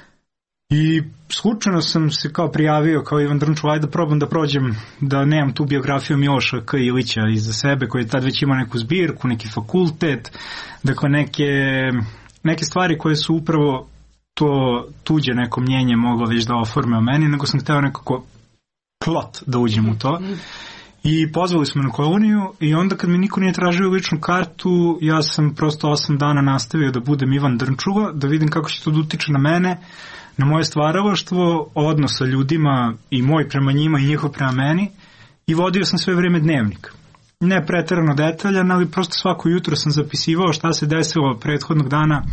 i slučajno sam se kao prijavio kao Ivan Drnčula, ajde da probam da prođem, da nemam tu biografiju Miloša K. Ilića iza sebe, koji je tad već imao neku zbirku, neki fakultet, dakle neke, neke stvari koje su upravo to tuđe neko mnjenje moglo već da oforme o meni, nego sam hteo nekako plot da uđem u to. I pozvali smo na koloniju i onda kad mi niko nije tražio ličnu kartu, ja sam prosto osam dana nastavio da budem Ivan Drnčula, da vidim kako će to da utiče na mene, na moje stvaralaštvo, odnos sa ljudima i moj prema njima i njihov prema meni, i vodio sam sve vreme dnevnik. Ne preterano detaljan, ali prosto svako jutro sam zapisivao šta se desilo prethodnog dana,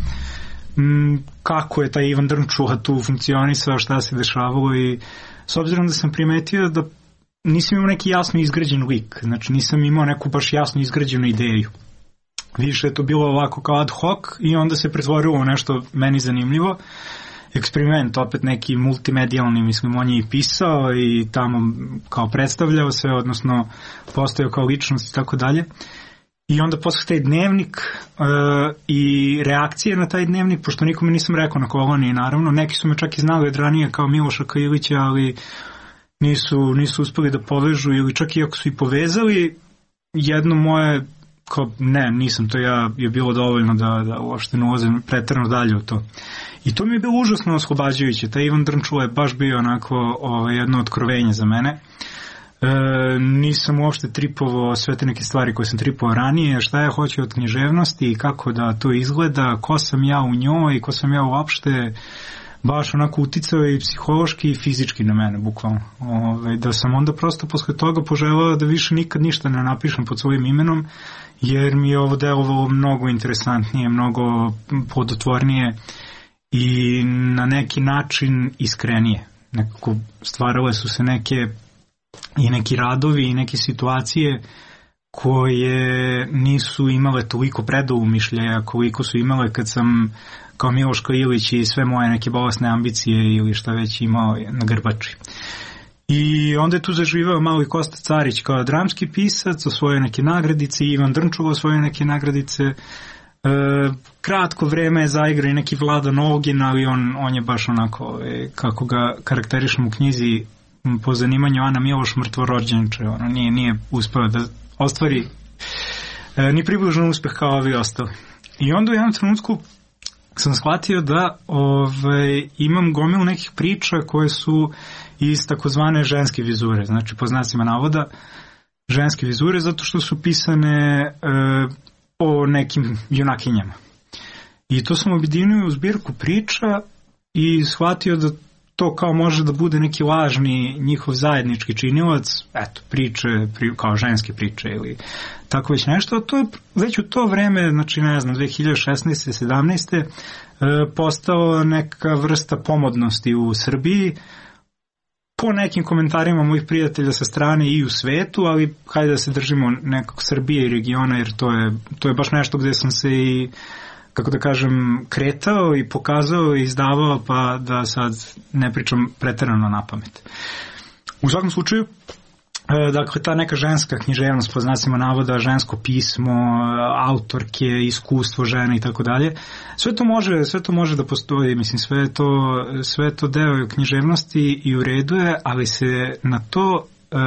m, kako je taj Ivan Drnčula tu funkcionisao, šta se dešavalo, i s obzirom da sam primetio da nisam imao neki jasno izgrađen lik, znači nisam imao neku baš jasno izgrađenu ideju. Više je to bilo ovako kao ad hoc i onda se pretvorilo u nešto meni zanimljivo. Eksperiment, opet neki multimedijalni, mislim, on je i pisao i tamo kao predstavljao se, odnosno postojao kao ličnost i tako dalje. I onda posle taj dnevnik uh, i reakcije na taj dnevnik, pošto nikome nisam rekao na koloniji, naravno, neki su me čak i znali od ranije kao Miloša K. Ilića, ali nisu, nisu uspeli da povežu, ili čak i ako su i povezali, jedno moje, kao ne, nisam to ja, je bilo dovoljno da, da uopšte ne ulazim preterano dalje u to. I to mi je bilo užasno oslobađajuće. Taj Ivan Drnčula je baš bio onako ovaj, jedno otkrovenje za mene. E, nisam uopšte tripovao sve te neke stvari koje sam tripovao ranije, šta ja hoću od književnosti i kako da to izgleda, ko sam ja u njoj i ko sam ja uopšte, baš onako uticao i psihološki i fizički na mene, bukvalno. Ove, da sam onda prosto posle toga poželao da više nikad ništa ne napišem pod svojim imenom, jer mi je ovo delovalo mnogo interesantnije, mnogo plodotvornije i na neki način iskrenije. Nekako stvarale su se neke i neki radovi i neke situacije koje nisu imale toliko predoumišljaja koliko su imale kad sam kao Miloš K. Ilić i sve moje neke bolesne ambicije ili šta već imao na grbači. I onda je tu zaživao malo i Kosta Carić kao dramski pisac, osvojio neke nagradice, Ivan Drnčula osvojio neke nagradice. E, kratko vreme je zaigrao i neki Vladan Ogin, ali on, on je baš onako, e, kako ga karakterišem u knjizi po zanimanju Ana Miloš, mrtvorođenče, ono nije, nije uspeo da ostvari e, ni približno uspeh kao ovi ostali. I onda u jednom trenutku sam shvatio da ove, imam gomilu nekih priča koje su iz takozvane ženske vizure, znači po znacima navoda ženske vizure, zato što su pisane e, o nekim junakinjama. I to sam objedinio u zbirku priča i shvatio da to kao može da bude neki lažni njihov zajednički činilac, eto, priče, pri, kao ženske priče ili tako već nešto. To je već u to vreme, znači ne znam, dve hiljade šesnaeste sedamnaeste E, postao neka vrsta pomodnosti u Srbiji, po nekim komentarima mojih prijatelja sa strane i u svetu, ali hajde da se držimo nekog Srbije i regiona, jer to je, to je baš nešto gde sam se i, kako da kažem, kretao i pokazao i izdavao, pa da sad ne pričam preterano na pamet. U svakom slučaju, dakle, ta neka ženska književnost, po znacima navoda, žensko pismo, autorke, iskustvo žene i tako dalje, sve to može, sve to može da postoji, mislim, sve je to, sve je to deo književnosti i u redu je, ali se na to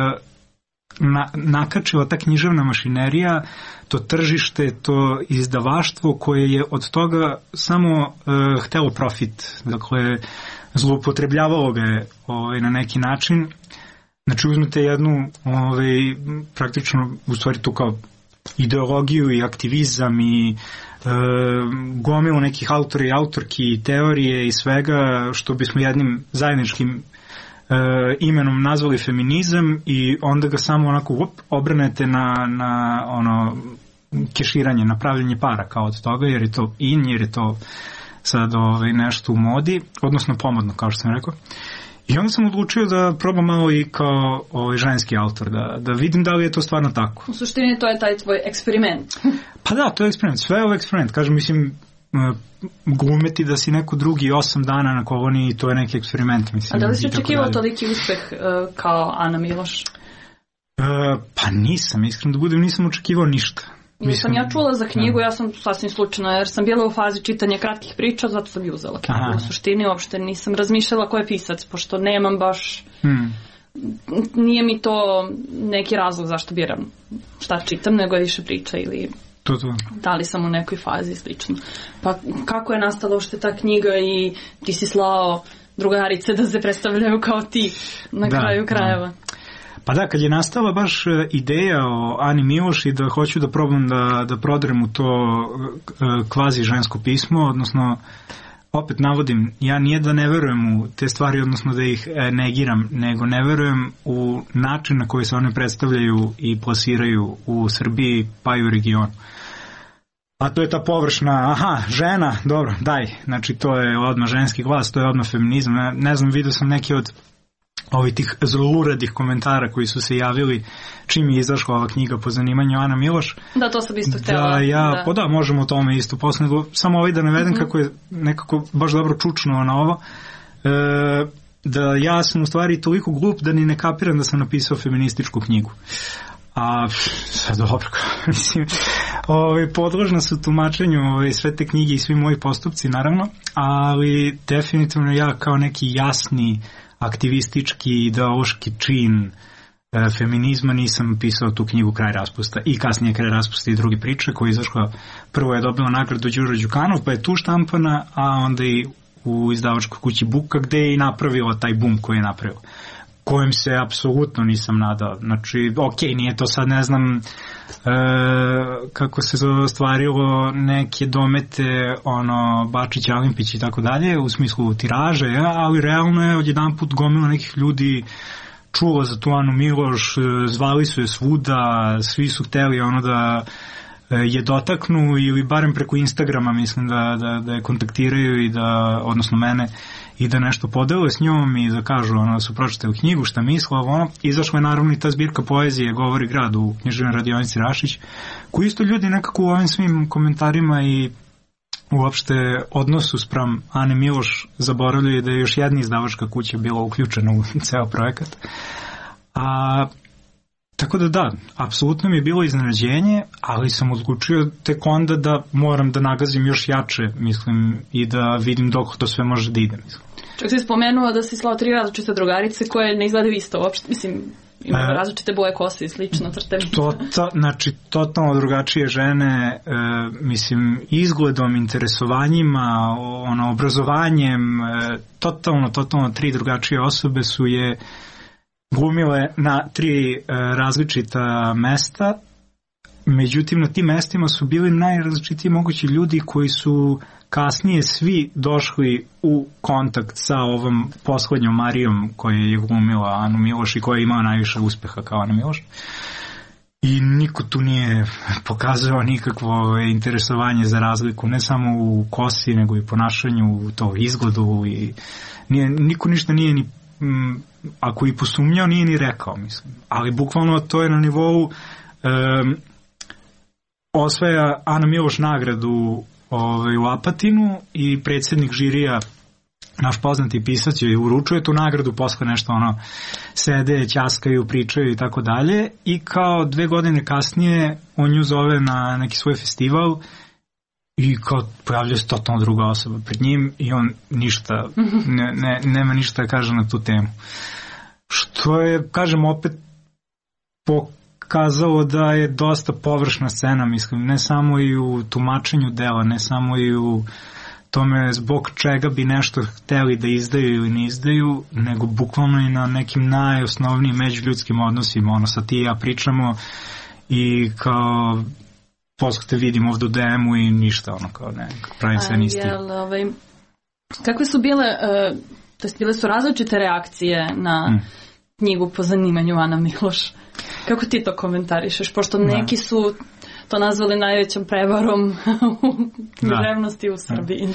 na, nakačila ta književna mašinerija, to tržište, to izdavaštvo koje je od toga samo uh, htelo profit, dakle, zloupotrebljavalo ga je ovaj, na neki način. Znači uzmete jednu, ovaj, praktično, u stvari tu kao ideologiju i aktivizam i e, gomilu nekih autora i autorki i teorije i svega što bismo jednim zajedničkim e, imenom nazvali feminizam i onda ga samo onako up, obranete na, na ono keširanje, na pravljenje para kao od toga, jer je to in, jer je to sad ovaj, nešto u modi, odnosno pomodno, kao što sam rekao. I onda sam odlučio da probam malo i kao ovaj, ženski autor, da, da vidim da li je to stvarno tako. U suštini to je taj tvoj eksperiment. Pa da, to je eksperiment, sve je ovo eksperiment. Kažem, mislim, glumeti da si neko drugi osam dana na koloniji, to je neki eksperiment. Mislim, a da li si očekivao toliki uspeh uh, kao Ana Miloš? Uh, pa nisam, iskreno da budem, nisam očekivao ništa. Mislim, sam ja čula za knjigu, ja sam sasvim slučajno, jer sam bila u fazi čitanja kratkih priča, zato sam ju uzela knjigu. Aha. U suštini uopšte nisam razmišljala ko je pisac, pošto nemam baš... Hmm. Nije mi to neki razlog zašto biram šta čitam, nego je više priča ili... To, to. Da li sam u nekoj fazi slično. Pa kako je nastala uopšte ta knjiga i ti si slao drugarice da se predstavljaju kao ti na da, kraju krajeva. Da. Pa da, kad je nastala baš ideja o Ani Miloš i da hoću da probam da, da prodrem u to kvazi žensko pismo, odnosno opet navodim, ja nije da ne verujem u te stvari, odnosno da ih negiram, nego ne verujem u način na koji se one predstavljaju i plasiraju u Srbiji pa i u regionu. A to je ta površna, aha, žena, dobro, daj, znači to je odmah ženski glas, to je odmah feminizam, ne, ne znam, vidio sam neki od ovih tih zluradih komentara koji su se javili čim je izašla ova knjiga po zanimanju Ana Miloš. Da, to sam isto htjela. Da, ja, da. Pa da, možemo o tome isto posle, samo ovaj da navedem mm-hmm. kako je nekako baš dobro čučnuo na ovo, e, da ja sam u stvari toliko glup da ni ne kapiram da sam napisao feminističku knjigu. A sad dobro, mislim, ovaj, podložna su tumačenju ovaj, sve te knjige i svi moji postupci, naravno, ali definitivno ja kao neki jasni aktivistički, ideološki čin e, feminizma nisam pisao tu knjigu Kraj raspusta i kasnije Kraj raspusta i druge priče koja je izašla, prvo je dobila nagradu Đuro Đukanov, pa je tu štampana, a onda i u izdavačkoj kući Buka gde je i napravila taj bum koji je napravila, kojem se apsolutno nisam nadao. Znači, ok, nije to sad, ne znam, e, kako se ostvarilo neke domete, ono, Bačić, Alimpić i tako dalje, u smislu tiraže, ja, ali realno je odjedan put gomila nekih ljudi čulo za tu Anu Miloš, zvali su je svuda, svi su hteli ono da je dotaknu ili barem preko Instagrama mislim da, da, da je kontaktiraju i da, odnosno mene, i da nešto podele s njom i da kažu ono, da su pročitali knjigu, šta misle, ono. Izašla je naravno i ta zbirka poezije Govori grad u književnoj radionici Rašić, koji isto ljudi nekako u ovim svim komentarima i uopšte odnosu spram Ane Miloš zaboravljaju da je još jedna izdavačka kuća bila uključena u ceo projekat. A tako da da, apsolutno mi je bilo iznenađenje, ali sam odlučio tek onda da moram da nagazim još jače, mislim, i da vidim dok to sve može da ide, mislim. Čak si spomenuo da si slao tri različite drugarice koje ne izgledaju isto uopšte, mislim, imaju e, različite boje kose i slično crtevi. To, to, znači, totalno drugačije žene, e, mislim, izgledom, interesovanjima, ono, obrazovanjem, e, totalno, totalno tri drugačije osobe su je glumile na tri e, različita mesta, međutim na tim mestima su bili najrazličitiji mogući ljudi koji su kasnije svi došli u kontakt sa ovom poslednjom Marijom koja je glumila Anu Miloš i koja je imala najviše uspeha kao Ana Miloš. I niko tu nije pokazao nikakvo interesovanje za razliku, ne samo u kosi, nego i ponašanju, u to izgledu i nije, niko ništa nije ni m, ako i posumnjao, nije ni rekao, mislim. Ali bukvalno to je na nivou um, osvaja Ana Miloš nagradu ovaj, u Apatinu i predsjednik žirija, naš poznati pisac, joj uručuje tu nagradu, posle nešto ono sede, ćaskaju, pričaju i tako dalje, i kao dve godine kasnije on nju zove na neki svoj festival i kao pojavljuje se totalno druga osoba pred njim i on ništa, ne, ne, nema ništa da kaže na tu temu. Što je, kažem, opet pokazalo da je dosta površna scena, mislim, ne samo i u tumačenju dela, ne samo i u tome zbog čega bi nešto hteli da izdaju ili ne izdaju, nego bukvalno i na nekim najosnovnijim međuljudskim odnosima, ono sa ti i ja pričamo i kao poskate vidim ovdje u D M-u i ništa, ono kao ne, pravim sve nisti. Jel, ovaj, kakve su bile, uh, to jest bile su različite reakcije na mm. knjigu po zanimanju Ana Miloš? Kako ti to komentarišeš? Pošto neki su to nazvali najvećom prevarom u književnosti u Srbiji.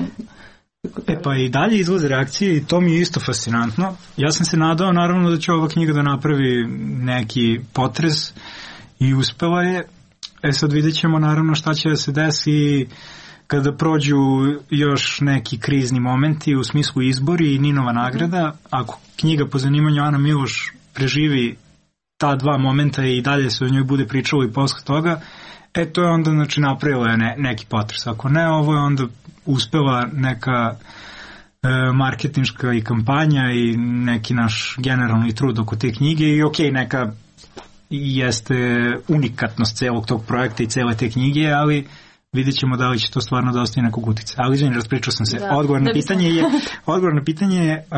E pa i dalje izlaze reakcije i to mi je isto fascinantno. Ja sam se nadao naravno da će ova knjiga da napravi neki potres i uspela je. E sad vidjet ćemo naravno šta će da se desi kada prođu još neki krizni momenti u smislu izbori i Ninova nagrada. Ako knjiga po zanimanju Ana Miloš preživi ta dva momenta i dalje se o njoj bude pričalo i posle toga, e to je onda znači napravila je ne, neki potres. Ako ne, ovo je onda uspela neka e, marketinška i kampanja i neki naš generalni trud oko te knjige i ok, neka jeste unikatnost celog tog projekta i cele te knjige, ali vidjet ćemo da li će to stvarno da ostaje nekog utica. Ali izvini, raspričao sam se. Da, odgovor, na pitanje je, odgovor na pitanje je e,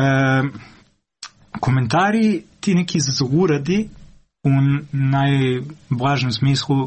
komentari, ti neki zluradi u najblažem smislu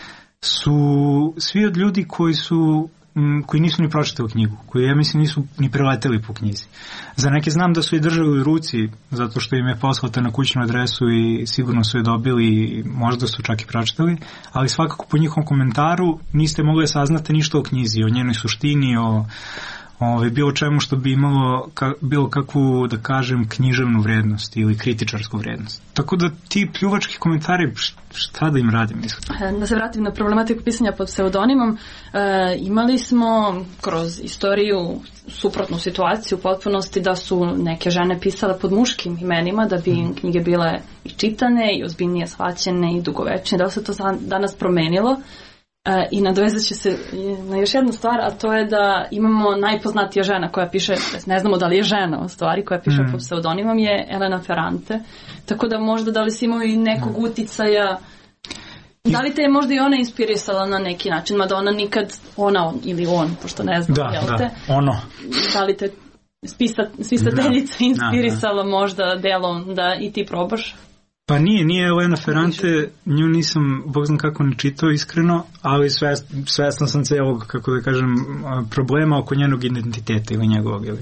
su svi od ljudi koji su koji nisu ni pročitali knjigu, koji ja mislim nisu ni preleteli po knjizi. Za neke znam da su je držali u ruci zato što im je poslata na kućnu adresu i sigurno su je dobili i možda su čak i pročitali, ali svakako po njihovom komentaru niste mogli saznati ništa o knjizi, o njenoj suštini, o Ove, bilo čemu što bi imalo ka, bilo kakvu, da kažem, književnu vrednost ili kritičarsku vrednost. Tako da ti pljuvački komentari, šta da im radim, mislim? Da se vratim na problematiku pisanja pod pseudonimom, e, imali smo kroz istoriju suprotnu situaciju u potpunosti da su neke žene pisale pod muškim imenima da bi im knjige bile i čitane i ozbiljnije shvaćene i dugovečne. Da se to danas promenilo. I nadovezat će se na još jednu stvar, a to je da imamo najpoznatija žena koja piše, ne znamo da li je žena u stvari, koja piše mm. pod pseudonimom, je Elena Ferrante. Tako da možda da li si imao i nekog uticaja, da li te je možda i ona inspirisala na neki način, mada ona nikad, ona ili on, pošto ne znam, da, jel te? Da, ono. Da li te spisa, spisateljica da, inspirisala da, da. možda delom da i ti probaš? Pa nije, nije Elena Ferrante, nju nisam, bog znam kako ne čitao iskreno, ali svest, svestan sam celog, kako da kažem, problema oko njenog identiteta ili njegovog. Ili. E,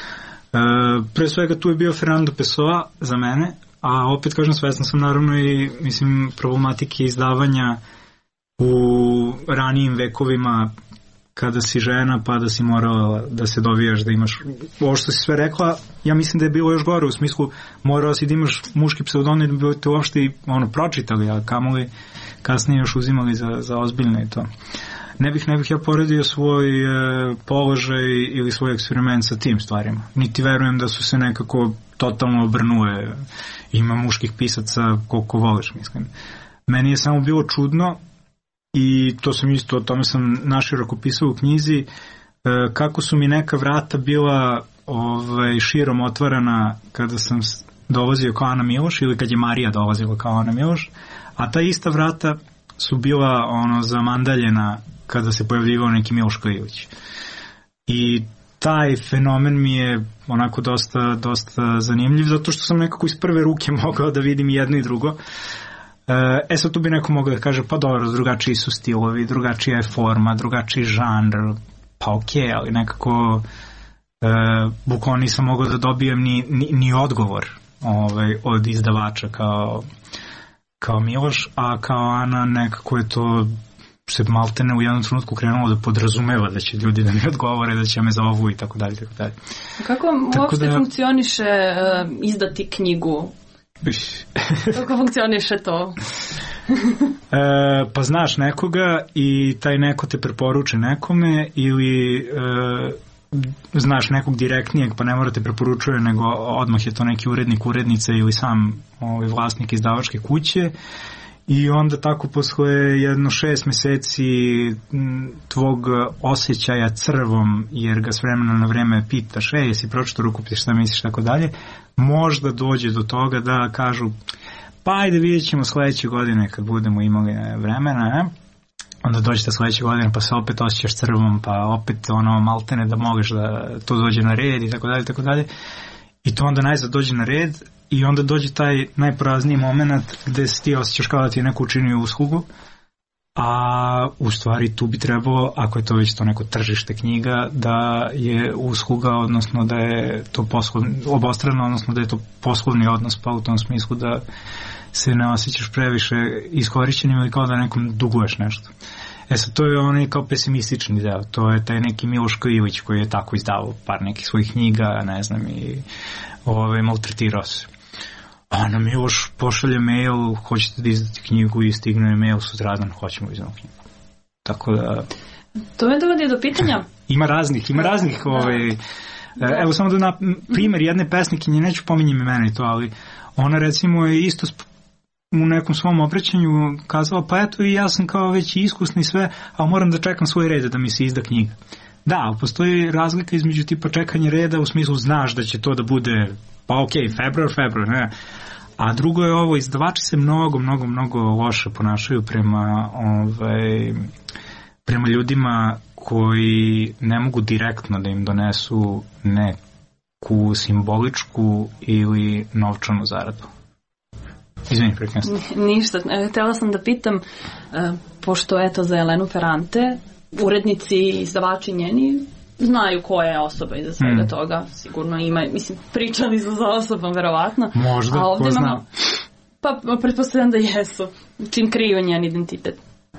pre svega tu je bio Fernando Pessoa za mene, a opet kažem svestan sam naravno i mislim problematike izdavanja u ranijim vekovima kada si žena pa da si morala da se dovijaš da imaš ovo što si sve rekla, ja mislim da je bilo još gore u smislu morao si da imaš muški pseudonim da bi te uopšte ono pročitali, a kamoli kasnije još uzimali za, za ozbiljno i to. Ne bih, ne bih ja poredio svoj e, položaj ili svoj eksperiment sa tim stvarima. Niti verujem da su se nekako totalno obrnule. Ima muških pisaca koliko voliš, mislim. Meni je samo bilo čudno i to sam isto, o tome sam naširoko pisao u knjizi, kako su mi neka vrata bila ovaj, širom otvarana kada sam dolazio kao Ana Miloš ili kad je Marija dolazila kao Ana Miloš, a ta ista vrata su bila ono zamandaljena kada se pojavljivao neki Miloš Klivić. I taj fenomen mi je onako dosta, dosta zanimljiv, zato što sam nekako iz prve ruke mogao da vidim jedno i drugo. E sad tu bi neko mogao da kaže pa dobro, drugačiji su stilovi, drugačija je forma, drugačiji žanr, pa okej, okay, ali nekako e, bukvalno nisam mogao da dobijem ni, ni, ni odgovor ovaj, od izdavača kao, kao Miloš, a kao Ana nekako je to se maltene u jednom trenutku krenulo da podrazumeva da će ljudi da mi odgovore, da će me zovu i tako dalje, tako dalje. Kako uopšte da... funkcioniše uh, izdati knjigu? Kako funkcioniše to? e, pa znaš nekoga i taj neko te preporuče nekome ili e, znaš nekog direktnijeg pa ne mora te preporučuje nego odmah je to neki urednik, urednica ili sam ovaj, vlasnik izdavačke kuće i onda tako posle jedno šest meseci tvog osjećaja crvom jer ga s vremena na vreme pitaš e, jesi pročito rukopis, šta misliš, tako dalje, možda dođe do toga da kažu pa ajde vidjet ćemo sledeće godine kad budemo imali vremena, ne? Onda dođete sledeće godine pa se opet osjećaš crvom pa opet ono maltene da možeš da to dođe na red i tako dalje, tako dalje. I to onda najzad dođe na red i onda dođe taj najporazniji moment gde se ti osjećaš kao da ti je neko učinio uslugu, a u stvari tu bi trebalo, ako je to već to neko tržište knjiga, da je usluga, odnosno da je to poslovni, obostrano, odnosno da je to poslovni odnos, pa u tom smislu da se ne osjećaš previše iskorišćenim ili kao da nekom duguješ nešto. E sad, to je onaj kao pesimistični deo, to je taj neki Miloš Kojivić koji je tako izdavao par nekih svojih knjiga, ne znam, i ove, maltretirao se. A na Miloš pošalje mail, hoćete da izdate knjigu i stigne mail sutradan, hoćemo izdati knjigu. Tako da... To me dovodi do pitanja. Ima raznih, ima raznih, ovaj, evo samo da na primjer jedne pesnikinje, neću pominjem imena i to, ali ona recimo je isto u nekom svom obraćanju kazala, pa eto i ja sam kao već iskusni sve, ali moram da čekam svoj red da mi se izda knjiga. Da, ali postoji razlika između tipa čekanja reda, u smislu znaš da će to da bude, pa ok, februar, februar, ne. A drugo je ovo, izdavači se mnogo, mnogo, mnogo loše ponašaju prema, ovaj, prema ljudima koji ne mogu direktno da im donesu neku simboličku ili novčanu zaradu. Izvini, prekrenstvo. Ništa. Htela sam da pitam, pošto eto za Elenu Ferrante, urednici i izdavači njeni znaju koja je osoba iza svega mm. toga. Sigurno ima, mislim, pričali su za osobom, verovatno. Možda, ko zna. Imamo, pa, pretpostavljam da jesu, čim kriju njen identitet.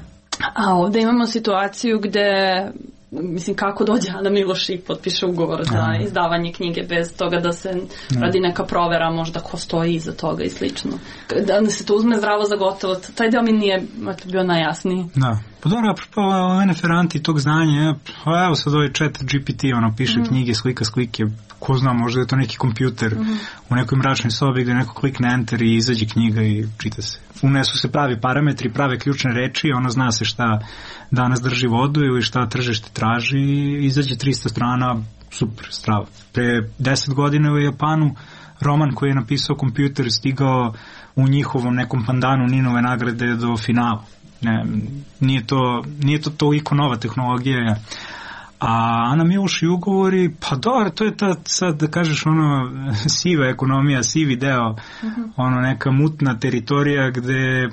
A ovde imamo situaciju gde, mislim, kako dođe Ana Miloš i potpiše ugovor za Aha. izdavanje knjige bez toga da se ne. radi neka provera, možda ko stoji iza toga i slično. Da se to uzme zdravo za gotovo, taj deo mi nije bio najjasniji. Da. Pa dobro, apropo Elene Ferrante i tog znanja, pa evo sad ovaj chat G P T, ono, piše mm. knjige, slika, slike, ko zna, možda je to neki kompjuter mm. u nekoj mračnoj sobi gde neko klikne enter i izađe knjiga i čita se. Unesu se pravi parametri, prave ključne reči, ono zna se šta danas drži vodu ili šta tržište traži i izađe trista strana, super, strava. Pre deset godina u Japanu roman koji je napisao kompjuter stigao u njihovom nekom pandanu Ninove nagrade do finala. Ne, nije to, nije to toliko nova tehnologija. A Ana Miloš i ugovori, pa dobro, to je ta, sad da kažeš, ono, siva ekonomija, sivi deo, uh-huh. ono, neka mutna teritorija gde,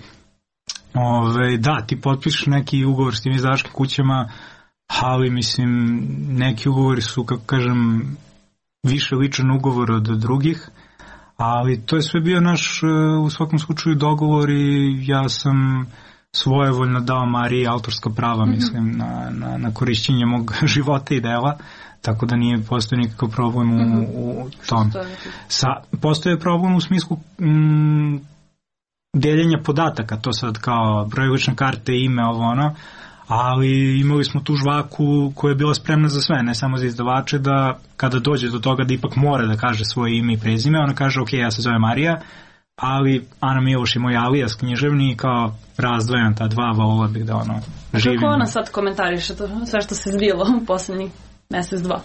ove, da, ti potpišeš neki ugovor s tim izdavačkim kućama, ali, mislim, neki ugovori su, kako kažem, više ličan ugovor od drugih, ali to je sve bio naš, u svakom slučaju, dogovor i ja sam svojevoljno dao Mariji autorska prava, mislim, mm-hmm. na, na, na korišćenje mog života i dela, tako da nije postoji nikakav problem u, mm-hmm. u tom. Sa, postoje problem u smislu mm, deljenja podataka, to sad kao broj lične karte, ime, ovo ono, ali imali smo tu žvaku koja je bila spremna za sve, ne samo za izdavače, da kada dođe do toga da ipak mora da kaže svoje ime i prezime, ona kaže, ok, ja se zove Marija, ali Ana Miloš je moj alijas književni i kao razdvajam ta dva, volila bih da ono živim. Kako ona sad komentariše to, sve što se zbilo u poslednjih mesec, dva?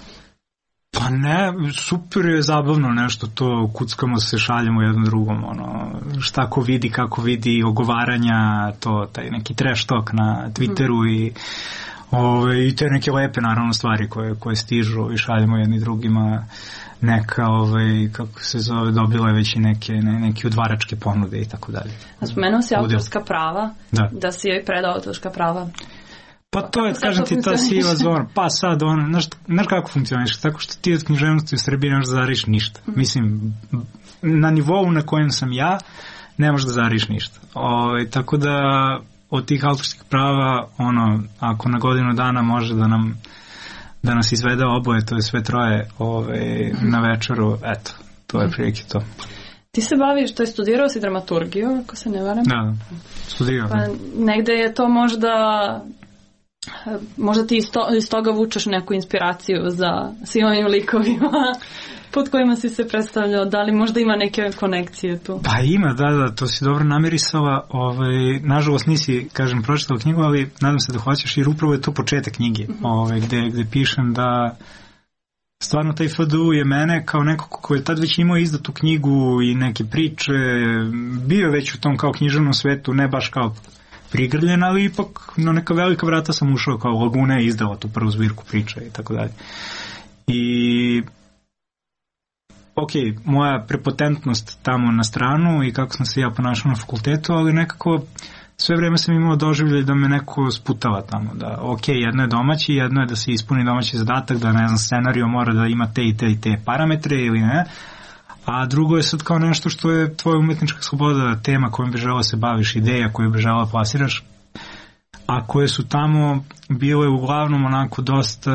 Pa ne, super je zabavno nešto to, kuckamo se, šaljemo jednom drugom, ono, šta ko vidi, kako vidi, ogovaranja, to, taj neki trash talk na Twitteru mm. i ove, i te neke lepe naravno stvari koje, koje stižu i šaljemo jedni drugima. Neka, ovaj, kako se zove, dobila je već i neke, ne, neke udvaračke ponude i tako dalje. A spomenuo si autorska prava, da, da si joj predao autorska prava. Pa to je, kažem ti, ta siva zona. Pa sad, ono, znaš, znaš kako funkcioniš? Tako što ti od književnosti u Srbiji ne možeš da zariš ništa. Mm-hmm. Mislim, na nivou na kojem sam ja, ne možeš da zariš ništa. O, tako da, od tih autorskih prava, ono, ako na godinu dana može da nam da nas izvede oboje, to je sve troje ove, na večeru, eto, to je prilike to. Ti se baviš, to je studirao si dramaturgiju, ako se ne varam? Da, studirao. Pa negde je to možda, možda ti iz, to, iz toga vučeš neku inspiraciju za svim ovim likovima pod kojima si se predstavljao, da li možda ima neke konekcije tu? Pa ima, da, da, to si dobro namirisala, ovaj, nažalost nisi, kažem, pročitala knjigu, ali nadam se da hoćeš, jer upravo je to početak knjige, mm-hmm. ovaj, gde, gde pišem da stvarno taj F D U je mene kao neko ko je tad već imao izdatu knjigu i neke priče, bio već u tom kao književnom svetu, ne baš kao prigrljen, ali ipak na neka velika vrata sam ušao, kao Laguna je izdala tu prvu zbirku priča i tako dalje. I ok, moja prepotentnost tamo na stranu i kako sam se ja ponašao na fakultetu, ali nekako sve vreme sam imao doživljaj da me neko sputava tamo, da ok, jedno je domaći, jedno je da se ispuni domaći zadatak, da ne znam, scenario mora da ima te i te i te parametre ili ne, a drugo je sad kao nešto što je tvoja umetnička sloboda, tema kojom bi želao se baviš, ideja koju bi želao plasiraš, a koje su tamo bile uglavnom onako dosta,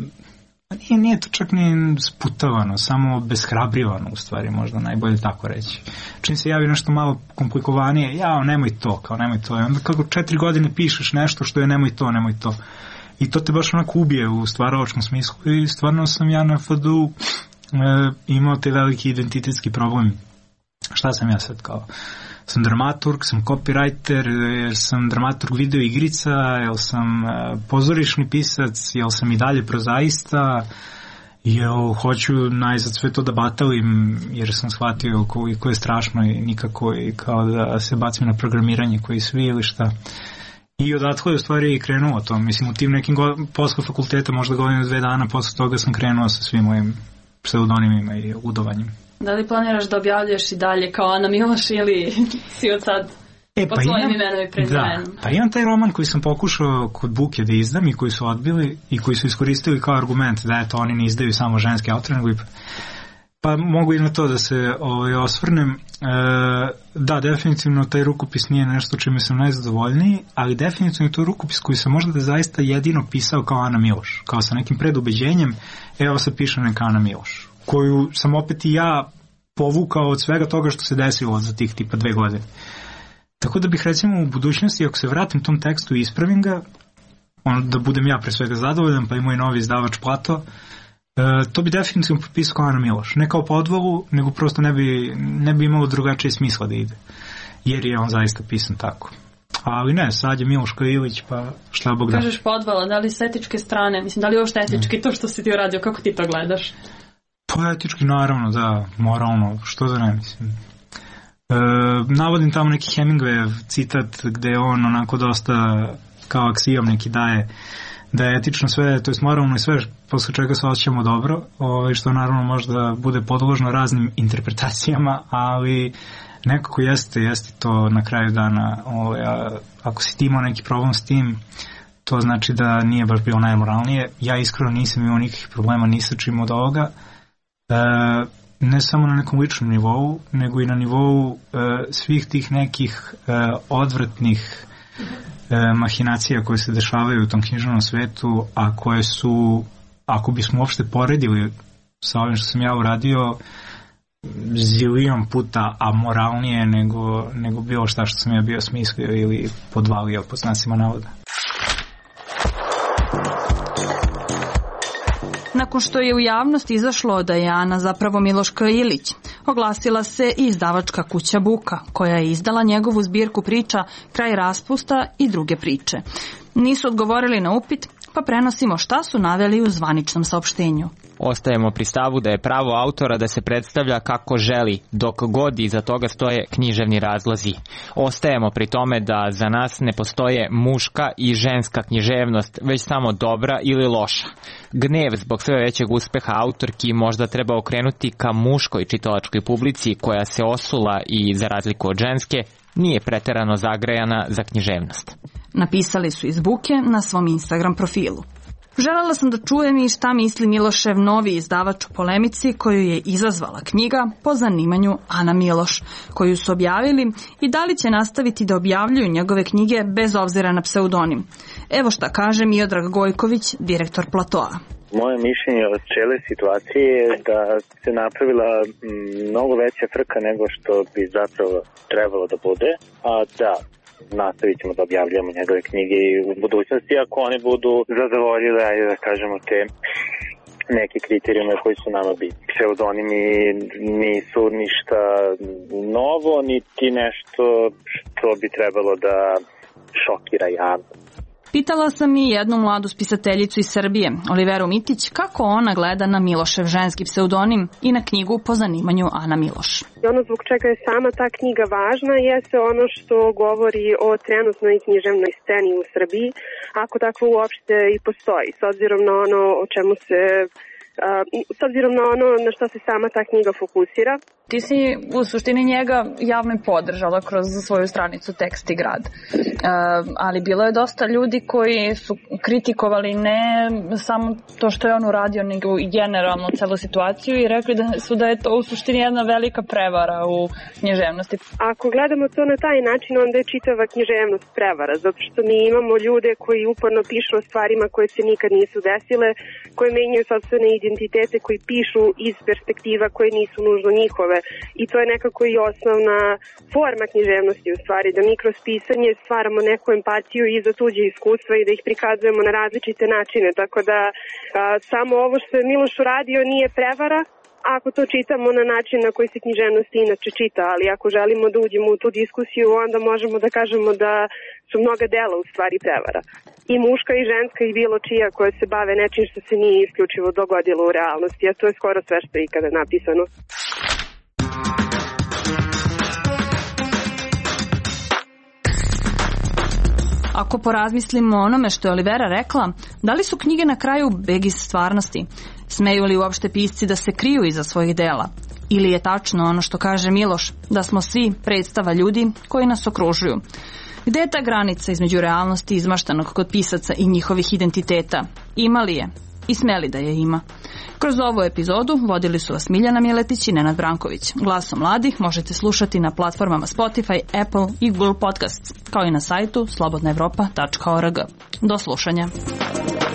nije, nije to čak ni sputavano, samo beshrabrivano u stvari, možda najbolje tako reći. Čim se javi nešto malo komplikovanije, jao, nemoj to, kao nemoj to. I onda kako četiri godine pišeš nešto što je nemoj to, nemoj to. I to te baš onako ubije u stvaralačkom smislu i stvarno sam ja na F D U e, imao te veliki identitetski problem. Šta sam ja sad kao? Sam dramaturg, sam copywriter, jer sam dramaturg video igrica, jel sam pozorišni pisac, jel sam i dalje prozaista, jel hoću najzad sve to da batalim, jer sam shvatio koliko je strašno i nikako i kao da se bacim na programiranje koji svi ili šta. I odatle je u stvari i krenuo to. Mislim, u tim nekim go- posle fakulteta, možda godinu dve dana posle toga sam krenuo sa svim mojim pseudonimima i ludovanjem. Da li planiraš da objavljuješ i dalje kao Ana Miloš ili si od sad e, pod pa svojim imam, imenom i prezimenom? Da, pa imam taj roman koji sam pokušao kod Buke da izdam i koji su odbili i koji su iskoristili kao argument da eto oni ne izdaju samo ženske autore, nego i... Pa mogu i na to da se ovaj, osvrnem. E, da, definitivno taj rukopis nije nešto čime sam najzadovoljniji, ali definitivno je to rukopis koji sam možda da zaista jedino pisao kao Ana Miloš, kao sa nekim predubeđenjem, evo sad pišem neka Ana Miloš, koju sam opet i ja povukao od svega toga što se desilo za tih tipa dve godine. Tako da bih recimo u budućnosti, ako se vratim tom tekstu i ispravim ga, on, da budem ja pre svega zadovoljan, pa i moj novi izdavač Plato, e, to bi definitivno popisao kao Ana Miloš. Ne kao podvalu, nego prosto ne bi, ne bi imalo drugačije smisla da ide. Jer je on zaista pisan tako. Ali ne, sad je Miloško Ilić, pa šta Bog da. Kažeš podvala, da li s etičke strane, mislim, da li uopšte etički to što si ti uradio, kako ti to gledaš? Pa etički naravno, da, moralno, što da ne mislim. E, navodim tamo neki Hemingway citat gde on onako dosta kao aksijom neki daje da je etično sve, to je moralno i sve posle čega se osjećamo dobro, ovaj, što naravno možda bude podložno raznim interpretacijama, ali nekako jeste, jeste to na kraju dana, ovaj, a, ako si ti imao neki problem s tim, to znači da nije baš bilo najmoralnije. Ja iskreno nisam imao nikakvih problema ni sa čim od ovoga, e, ne samo na nekom ličnom nivou, nego i na nivou e, svih tih nekih e, odvratnih e, mahinacija koje se dešavaju u tom književnom svetu, a koje su, ako bismo uopšte poredili sa ovim što sam ja uradio, zilion puta amoralnije nego, nego bilo šta što sam ja bio smislio ili podvalio po znacima navoda. Nakon što je u javnosti izašlo da je Ana zapravo Miloška Ilić, oglasila se i izdavačka kuća Buka, koja je izdala njegovu zbirku priča Kraj raspusta i druge priče. Nisu odgovorili na upit, pa prenosimo šta su naveli u zvaničnom saopštenju. Ostajemo pri stavu da je pravo autora da se predstavlja kako želi, dok god iza toga stoje književni razlozi. Ostajemo pri tome da za nas ne postoje muška i ženska književnost, već samo dobra ili loša. Gnev zbog sve većeg uspeha autorki možda treba okrenuti ka muškoj čitalačkoj publici koja se osula i, za razliku od ženske, nije preterano zagrejana za književnost. Napisali su iz Buke na svom Instagram profilu. Želela sam da čujem i šta misli Milošev novi izdavač o polemici koju je izazvala knjiga po zanimanju Ana Miloš, koju su objavili, i da li će nastaviti da objavljuju njegove knjige bez obzira na pseudonim. Evo šta kaže Miodrag Gojković, direktor Platoa. Moje mišljenje od cijele situacije je da se napravila mnogo veća frka nego što bi zapravo trebalo da bude, a da nastavit ćemo da objavljamo njegove knjige i u budućnosti ako oni budu zadovoljili, ajde da kažemo, te neke kriterijume koji su nama bitni. Pseudonimi nisu ništa novo, niti nešto što bi trebalo da šokira javnost. Pitala sam i jednu mladu spisateljicu iz Srbije, Oliveru Mitić, kako ona gleda na Milošev ženski pseudonim i na knjigu po zanimanju Ana Miloš. Ono zbog čega je sama ta knjiga važna jeste ono što govori o trenutnoj književnoj sceni u Srbiji, ako takvo uopšte i postoji, s obzirom na ono o čemu se, s obzirom na ono na što se sama ta knjiga fokusira. Ti si u suštini njega javno i podržala kroz svoju stranicu Tekst i grad. E, ali bilo je dosta ljudi koji su kritikovali ne samo to što je on uradio, nego i generalno celu situaciju i rekli da su da je to u suštini jedna velika prevara u književnosti. Ako gledamo to na taj način, onda je čitava književnost prevara, zato što mi imamo ljude koji uporno pišu o stvarima koje se nikad nisu desile, koje menjaju sopstvene identitete, koji pišu iz perspektiva koje nisu nužno njihove. I to je nekako i osnovna forma književnosti u stvari, da mi kroz pisanje stvaramo neku empatiju i za tuđe iskustva i da ih prikazujemo na različite načine, tako da a, samo ovo što je Miloš uradio nije prevara ako to čitamo na način na koji se književnost inače čita, ali ako želimo da uđemo u tu diskusiju, onda možemo da kažemo da su mnoga dela u stvari prevara. I muška i ženska i bilo čija koje se bave nečim što se nije isključivo dogodilo u realnosti, a to je skoro sve što je ikada napisano. Ako porazmislimo o onome što je Olivera rekla, da li su knjige na kraju beg iz stvarnosti? Smeju li uopšte pisci da se kriju iza svojih dela? Ili je tačno ono što kaže Miloš, da smo svi predstava ljudi koji nas okružuju? Gde je ta granica između realnosti izmaštanog kod pisaca i njihovih identiteta? Ima li je? I smeli da je ima? Kroz ovu epizodu vodili su vas Miljana Miletić i Nenad Branković. Glaso mladih možete slušati na platformama Spotify, Apple i Google Podcasts, kao i na sajtu slobodna evropa tačka org. Do slušanja.